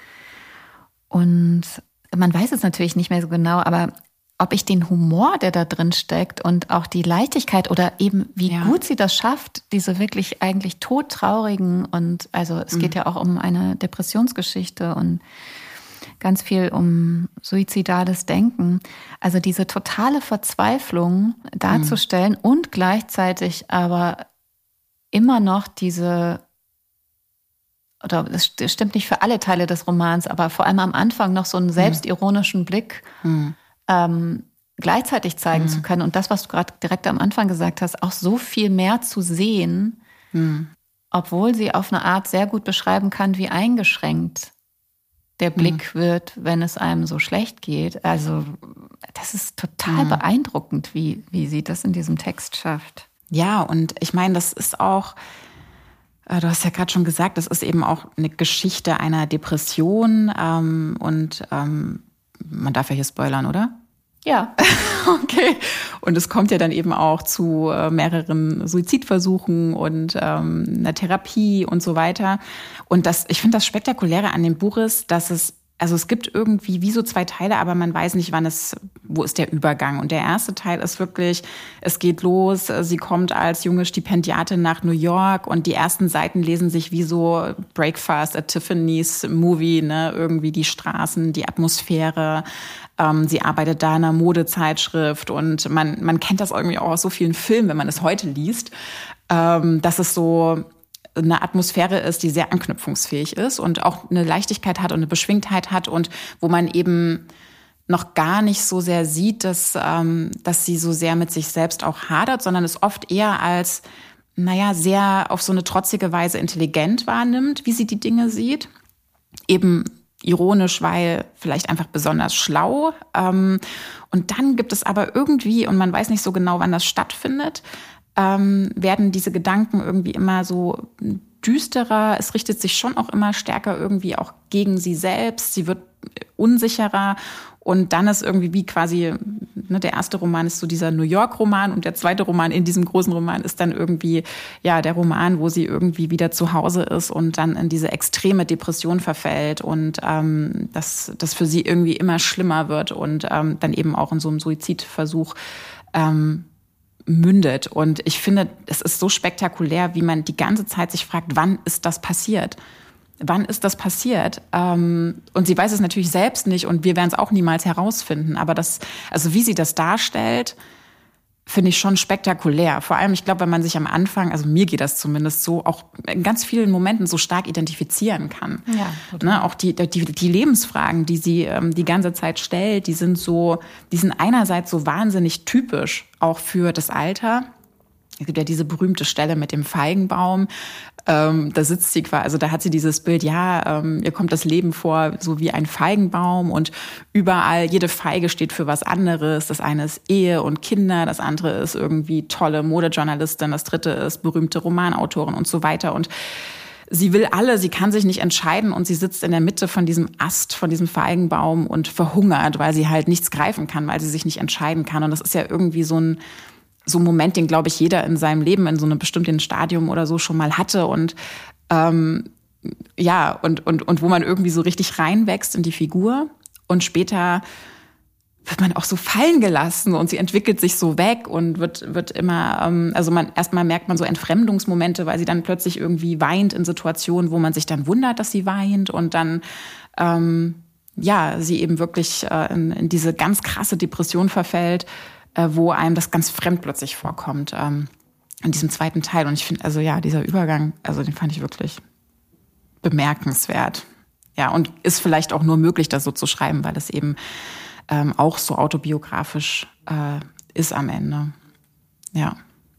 Und man weiß es natürlich nicht mehr so genau, aber ob ich den Humor, der da drin steckt und auch die Leichtigkeit oder eben wie ja. gut sie das schafft, diese wirklich eigentlich todtraurigen und also es mhm. geht ja auch um eine Depressionsgeschichte und ganz viel um suizidales Denken. Also diese totale Verzweiflung darzustellen mhm. und gleichzeitig aber immer noch diese, oder das stimmt nicht für alle Teile des Romans, aber vor allem am Anfang noch so einen selbstironischen Blick mhm. ähm, gleichzeitig zeigen mhm. zu können. Und das, was du gerade direkt am Anfang gesagt hast, auch so viel mehr zu sehen, mhm. obwohl sie auf eine Art sehr gut beschreiben kann, wie eingeschränkt der Blick mhm. wird, wenn es einem so schlecht geht. Also das ist total mhm. beeindruckend, wie, wie sie das in diesem Text schafft. Ja, und ich meine, das ist auch, du hast ja gerade schon gesagt, das ist eben auch eine Geschichte einer Depression ähm, und ähm, man darf ja hier spoilern, oder? Ja. Okay. Und es kommt ja dann eben auch zu äh, mehreren Suizidversuchen und ähm, einer Therapie und so weiter. Und das, ich finde, das Spektakuläre an dem Buch ist, dass es, also es gibt irgendwie wie so zwei Teile, aber man weiß nicht, wann es, wo ist der Übergang. Und der erste Teil ist wirklich, es geht los, sie kommt als junge Stipendiatin nach New York und die ersten Seiten lesen sich wie so Breakfast at Tiffany's Movie, ne, irgendwie die Straßen, die Atmosphäre. Ähm, sie arbeitet da in einer Modezeitschrift und man, man kennt das irgendwie auch aus so vielen Filmen, wenn man es heute liest, ähm, dass es so eine Atmosphäre ist, die sehr anknüpfungsfähig ist und auch eine Leichtigkeit hat und eine Beschwingtheit hat und wo man eben noch gar nicht so sehr sieht, dass, ähm, dass sie so sehr mit sich selbst auch hadert, sondern es oft eher als, naja, sehr auf so eine trotzige Weise intelligent wahrnimmt, wie sie die Dinge sieht. Eben ironisch, weil vielleicht einfach besonders schlau. Ähm, und dann gibt es aber irgendwie, und man weiß nicht so genau, wann das stattfindet, Ähm, werden diese Gedanken irgendwie immer so düsterer. Es richtet sich schon auch immer stärker irgendwie auch gegen sie selbst. Sie wird unsicherer und dann ist irgendwie wie quasi, ne, der erste Roman ist so dieser New York-Roman und der zweite Roman in diesem großen Roman ist dann irgendwie, ja, der Roman, wo sie irgendwie wieder zu Hause ist und dann in diese extreme Depression verfällt und ähm, dass das für sie irgendwie immer schlimmer wird und ähm, dann eben auch in so einem Suizidversuch ähm, mündet. Und ich finde, es ist so spektakulär, wie man die ganze Zeit sich fragt, wann ist das passiert? Wann ist das passiert? Und sie weiß es natürlich selbst nicht und wir werden es auch niemals herausfinden. Aber das, also wie sie das darstellt, finde ich schon spektakulär. Vor allem, ich glaube, wenn man sich am Anfang, also mir geht das zumindest so, auch in ganz vielen Momenten so stark identifizieren kann. Ja, ne, auch die, die, die Lebensfragen, die sie ähm, die ganze Zeit stellt, die sind so, die sind einerseits so wahnsinnig typisch auch für das Alter. Es gibt ja diese berühmte Stelle mit dem Feigenbaum. Ähm, da sitzt sie quasi, also da hat sie dieses Bild, ja, ähm, ihr kommt das Leben vor, so wie ein Feigenbaum und überall, jede Feige steht für was anderes. Das eine ist Ehe und Kinder, das andere ist irgendwie tolle Modejournalistin, das dritte ist berühmte Romanautorin und so weiter. Und sie will alle, sie kann sich nicht entscheiden und sie sitzt in der Mitte von diesem Ast, von diesem Feigenbaum und verhungert, weil sie halt nichts greifen kann, weil sie sich nicht entscheiden kann. Und das ist ja irgendwie so ein so ein Moment, den, glaube ich, jeder in seinem Leben in so einem bestimmten Stadium oder so schon mal hatte und ähm, ja, und, und, und wo man irgendwie so richtig reinwächst in die Figur und später wird man auch so fallen gelassen und sie entwickelt sich so weg und wird, wird immer, ähm, also man, erstmal merkt man so Entfremdungsmomente, weil sie dann plötzlich irgendwie weint in Situationen, wo man sich dann wundert, dass sie weint und dann, ähm, ja, sie eben wirklich äh, in, in diese ganz krasse Depression verfällt, wo einem das ganz fremd plötzlich vorkommt, ähm, in diesem zweiten Teil. Und ich finde, also ja, dieser Übergang, also den fand ich wirklich bemerkenswert. Ja, und ist vielleicht auch nur möglich, das so zu schreiben, weil es eben ähm, auch so autobiografisch äh, ist am Ende. Ja.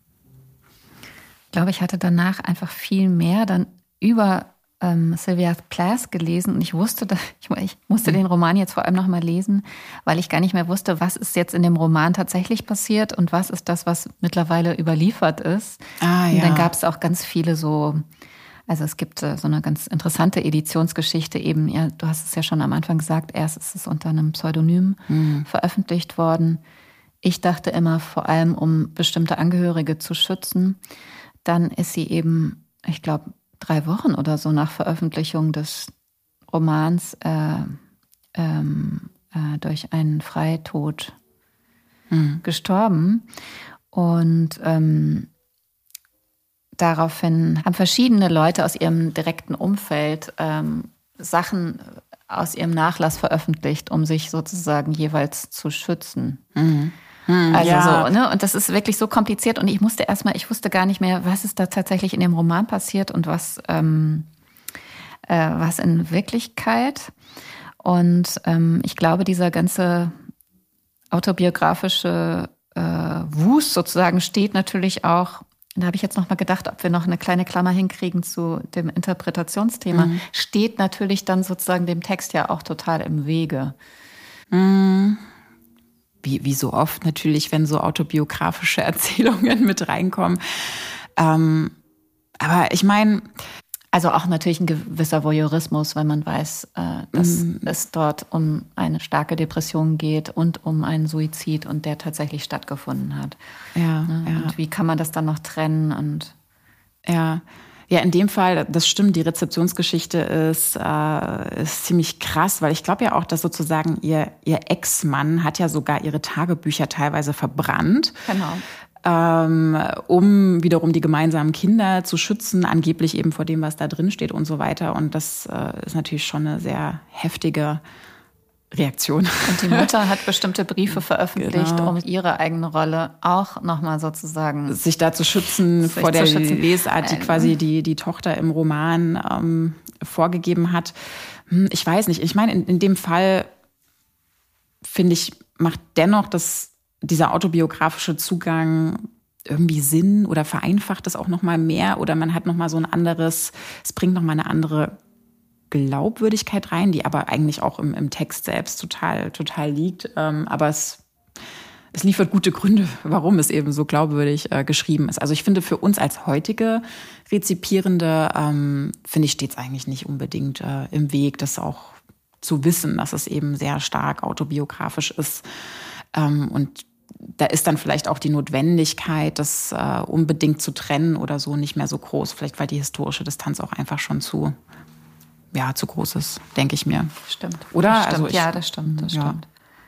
Ich glaube, ich hatte danach einfach viel mehr dann über ähm, Sylvia Plath gelesen und ich wusste, dass, ich, ich musste mhm. den Roman jetzt vor allem noch mal lesen, weil ich gar nicht mehr wusste, was ist jetzt in dem Roman tatsächlich passiert und was ist das, was mittlerweile überliefert ist. Ah, ja. Und dann gab es auch ganz viele so, also es gibt äh, so eine ganz interessante Editionsgeschichte eben, ja, du hast es ja schon am Anfang gesagt, erst ist es unter einem Pseudonym mhm. veröffentlicht worden. Ich dachte immer vor allem, um bestimmte Angehörige zu schützen. Dann ist sie eben, ich glaube, drei Wochen oder so nach Veröffentlichung des Romans äh, ähm, äh, durch einen Freitod mhm. gestorben. Und ähm, daraufhin haben verschiedene Leute aus ihrem direkten Umfeld ähm, Sachen aus ihrem Nachlass veröffentlicht, um sich sozusagen jeweils zu schützen. Mhm. Mhm, also ja. so, ne? Und das ist wirklich so kompliziert. Und ich musste erstmal, ich wusste gar nicht mehr, was ist da tatsächlich in dem Roman passiert und was, ähm, äh, was in Wirklichkeit. Und ähm, ich glaube, dieser ganze autobiografische äh, Wust sozusagen steht natürlich auch, da habe ich jetzt noch mal gedacht, ob wir noch eine kleine Klammer hinkriegen zu dem Interpretationsthema, mhm. steht natürlich dann sozusagen dem Text ja auch total im Wege. Mhm. Wie, wie so oft natürlich, wenn so autobiografische Erzählungen mit reinkommen. Ähm, aber ich meine... Also auch natürlich ein gewisser Voyeurismus, wenn man weiß, äh, dass mm. es dort um eine starke Depression geht und um einen Suizid und der tatsächlich stattgefunden hat. Ja, ne? ja. Und wie kann man das dann noch trennen? Und ja. Ja, in dem Fall, das stimmt, die Rezeptionsgeschichte ist, äh, ist ziemlich krass, weil ich glaube ja auch, dass sozusagen ihr, ihr Ex-Mann hat ja sogar ihre Tagebücher teilweise verbrannt. Genau. Ähm, um wiederum die gemeinsamen Kinder zu schützen, angeblich eben vor dem, was da drin steht und so weiter. Und das äh, ist natürlich schon eine sehr heftige Reaktion. Und die Mutter hat bestimmte Briefe veröffentlicht, genau. um ihre eigene Rolle auch nochmal sozusagen... sich da zu schützen sich vor der zu schützen. Lesart, die quasi die, die Tochter im Roman ähm, vorgegeben hat. Hm, ich weiß nicht. Ich meine, in, in dem Fall, finde ich, macht dennoch das dieser autobiografische Zugang irgendwie Sinn oder vereinfacht es auch noch mal mehr oder man hat noch mal so ein anderes, es bringt noch mal eine andere Glaubwürdigkeit rein, die aber eigentlich auch im, im Text selbst total total liegt. Ähm, aber es, es liefert gute Gründe, warum es eben so glaubwürdig äh, geschrieben ist. Also ich finde, für uns als heutige Rezipierende, ähm, finde ich, steht es eigentlich nicht unbedingt äh, im Weg, das auch zu wissen, dass es eben sehr stark autobiografisch ist. Ähm, und da ist dann vielleicht auch die Notwendigkeit, das äh, unbedingt zu trennen oder so, nicht mehr so groß. Vielleicht weil die historische Distanz auch einfach schon zu, ja, zu groß ist, denke ich mir. Stimmt. Oder? Das stimmt. Also ich, ja, das stimmt. Das ja. stimmt.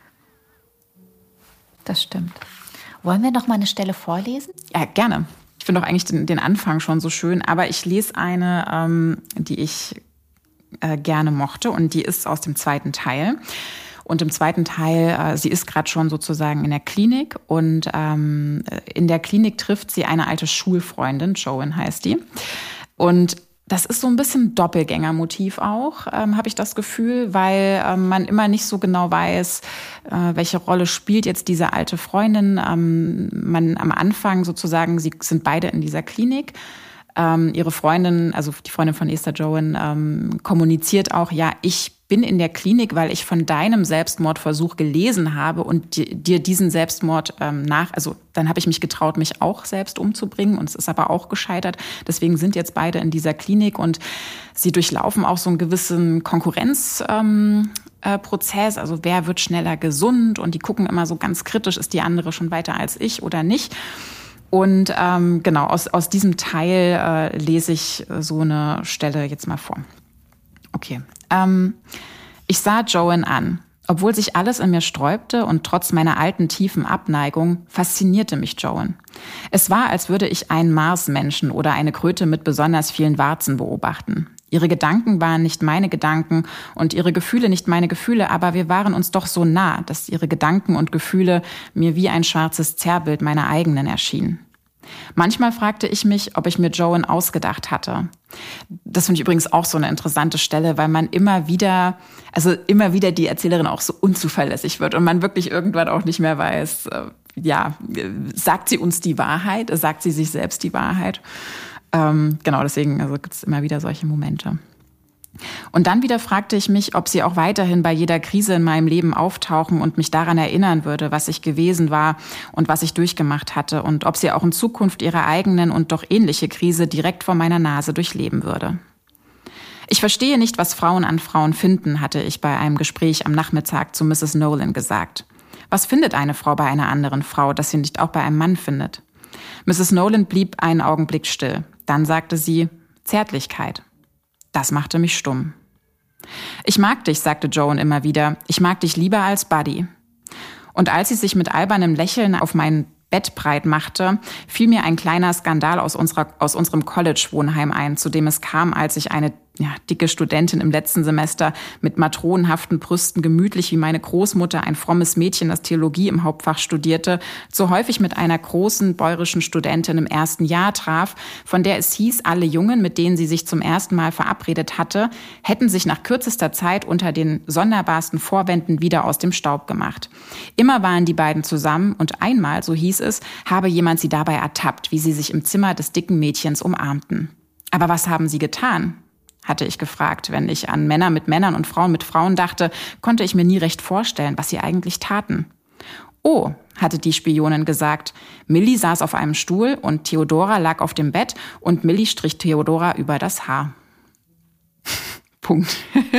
Das stimmt. Wollen wir noch mal eine Stelle vorlesen? Ja, gerne. Ich finde auch eigentlich den, den Anfang schon so schön. Aber ich lese eine, ähm, die ich äh, gerne mochte. Und die ist aus dem zweiten Teil. Und im zweiten Teil, äh, sie ist gerade schon sozusagen in der Klinik und ähm, in der Klinik trifft sie eine alte Schulfreundin, Joan heißt die. Und das ist so ein bisschen Doppelgängermotiv auch, ähm, habe ich das Gefühl, weil ähm, man immer nicht so genau weiß, äh, welche Rolle spielt jetzt diese alte Freundin. Ähm, man am Anfang sozusagen, sie sind beide in dieser Klinik. Ähm, ihre Freundin, also die Freundin von Esther Joan, ähm, kommuniziert auch, ja, ich bin in der Klinik, weil ich von deinem Selbstmordversuch gelesen habe und dir diesen Selbstmord ähm, nach, also dann habe ich mich getraut, mich auch selbst umzubringen und es ist aber auch gescheitert. Deswegen sind jetzt beide in dieser Klinik und sie durchlaufen auch so einen gewissen Konkurrenzprozess, ähm, äh, Prozess. Also wer wird schneller gesund und die gucken immer so ganz kritisch, ist die andere schon weiter als ich oder nicht. Und ähm, genau, aus, aus diesem Teil äh, lese ich so eine Stelle jetzt mal vor. Okay. Ähm, ich sah Joan an. Obwohl sich alles in mir sträubte und trotz meiner alten tiefen Abneigung, faszinierte mich Joan. Es war, als würde ich einen Marsmenschen oder eine Kröte mit besonders vielen Warzen beobachten. Ihre Gedanken waren nicht meine Gedanken und ihre Gefühle nicht meine Gefühle, aber wir waren uns doch so nah, dass ihre Gedanken und Gefühle mir wie ein schwarzes Zerrbild meiner eigenen erschienen. Manchmal fragte ich mich, ob ich mir Joan ausgedacht hatte. Das finde ich übrigens auch so eine interessante Stelle, weil man immer wieder, also immer wieder die Erzählerin auch so unzuverlässig wird und man wirklich irgendwann auch nicht mehr weiß, äh, ja, sagt sie uns die Wahrheit, sagt sie sich selbst die Wahrheit. Ähm, genau, deswegen also gibt es immer wieder solche Momente. Und dann wieder fragte ich mich, ob sie auch weiterhin bei jeder Krise in meinem Leben auftauchen und mich daran erinnern würde, was ich gewesen war und was ich durchgemacht hatte und ob sie auch in Zukunft ihre eigenen und doch ähnliche Krise direkt vor meiner Nase durchleben würde. Ich verstehe nicht, was Frauen an Frauen finden, hatte ich bei einem Gespräch am Nachmittag zu Misses Nolan gesagt. Was findet eine Frau bei einer anderen Frau, das sie nicht auch bei einem Mann findet? Misses Nolan blieb einen Augenblick still. Dann sagte sie, Zärtlichkeit. Das machte mich stumm. Ich mag dich, sagte Joan immer wieder. Ich mag dich lieber als Buddy. Und als sie sich mit albernem Lächeln auf mein Bett breit machte, fiel mir ein kleiner Skandal aus, unserer, aus unserem College-Wohnheim ein, zu dem es kam, als ich eine ja, dicke Studentin im letzten Semester mit matronenhaften Brüsten, gemütlich wie meine Großmutter, ein frommes Mädchen, das Theologie im Hauptfach studierte, so häufig mit einer großen bäuerischen Studentin im ersten Jahr traf, von der es hieß, alle Jungen, mit denen sie sich zum ersten Mal verabredet hatte, hätten sich nach kürzester Zeit unter den sonderbarsten Vorwänden wieder aus dem Staub gemacht. Immer waren die beiden zusammen und einmal, so hieß es, habe jemand sie dabei ertappt, wie sie sich im Zimmer des dicken Mädchens umarmten. Aber was haben sie getan? Hatte ich gefragt. Wenn ich an Männer mit Männern und Frauen mit Frauen dachte, konnte ich mir nie recht vorstellen, was sie eigentlich taten. Oh, hatte die Spionin gesagt. Millie saß auf einem Stuhl und Theodora lag auf dem Bett und Millie strich Theodora über das Haar. Punkt.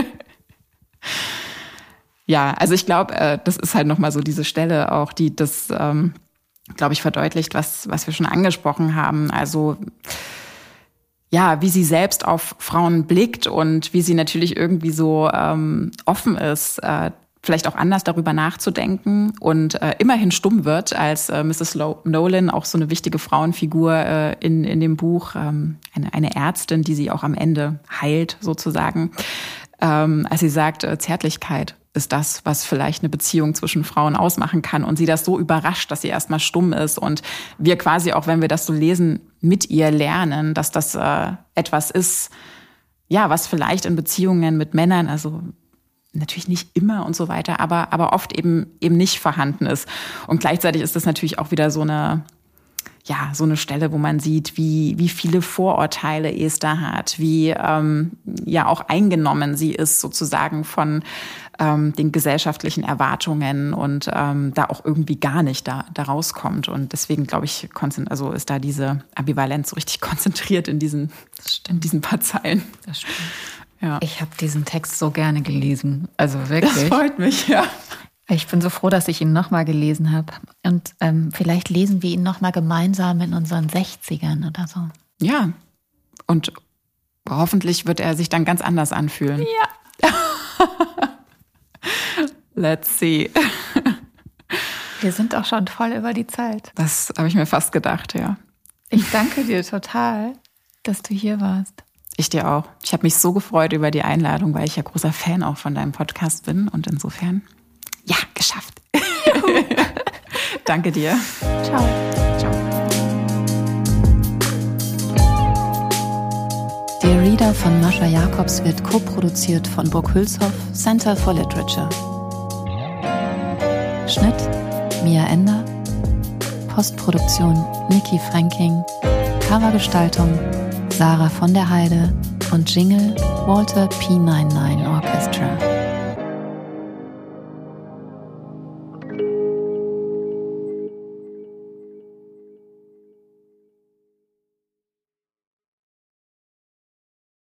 Ja, also ich glaube, das ist halt nochmal so diese Stelle auch, die das, ähm, glaube ich, verdeutlicht, was, was wir schon angesprochen haben. Also ja, wie sie selbst auf Frauen blickt und wie sie natürlich irgendwie so ähm, offen ist, äh, vielleicht auch anders darüber nachzudenken und äh, immerhin stumm wird, als äh, Misses Nolan, auch so eine wichtige Frauenfigur äh, in, in dem Buch, ähm, eine, eine Ärztin, die sie auch am Ende heilt sozusagen, ähm, als sie sagt, äh, Zärtlichkeit ist das, was vielleicht eine Beziehung zwischen Frauen ausmachen kann und sie das so überrascht, dass sie erstmal stumm ist und wir quasi auch, wenn wir das so lesen, mit ihr lernen, dass das äh, etwas ist, ja, was vielleicht in Beziehungen mit Männern, also natürlich nicht immer und so weiter, aber aber oft eben eben nicht vorhanden ist. Und gleichzeitig ist das natürlich auch wieder so eine ja, so eine Stelle, wo man sieht, wie wie viele Vorurteile Esther hat, wie ähm, ja auch eingenommen sie ist sozusagen von ähm, den gesellschaftlichen Erwartungen und ähm, da auch irgendwie gar nicht da, da rauskommt. Und deswegen, glaube ich, konzent- also ist da diese Ambivalenz so richtig konzentriert in diesen, in diesen paar Zeilen. Das stimmt. Ja. Ich habe diesen Text so gerne gelesen. Also wirklich. Das freut mich, ja. Ich bin so froh, dass ich ihn nochmal gelesen habe. Und ähm, vielleicht lesen wir ihn nochmal gemeinsam in unseren sechzigern oder so. Ja. Und hoffentlich wird er sich dann ganz anders anfühlen. Ja. Let's see. Wir sind auch schon voll über die Zeit. Das habe ich mir fast gedacht, ja. Ich danke dir total, dass du hier warst. Ich dir auch. Ich habe mich so gefreut über die Einladung, weil ich ja großer Fan auch von deinem Podcast bin. Und insofern, ja, geschafft. Danke dir. Ciao. Ciao. Der Reader von Mascha Jacobs wird co-produziert von Burg Hülshoff, Center for Literature. Schnitt Mia Ender. Postproduktion Niki Fränking. Covergestaltung Sarah von der Heide und Jingle Walter P neunundneunzig Orchestra.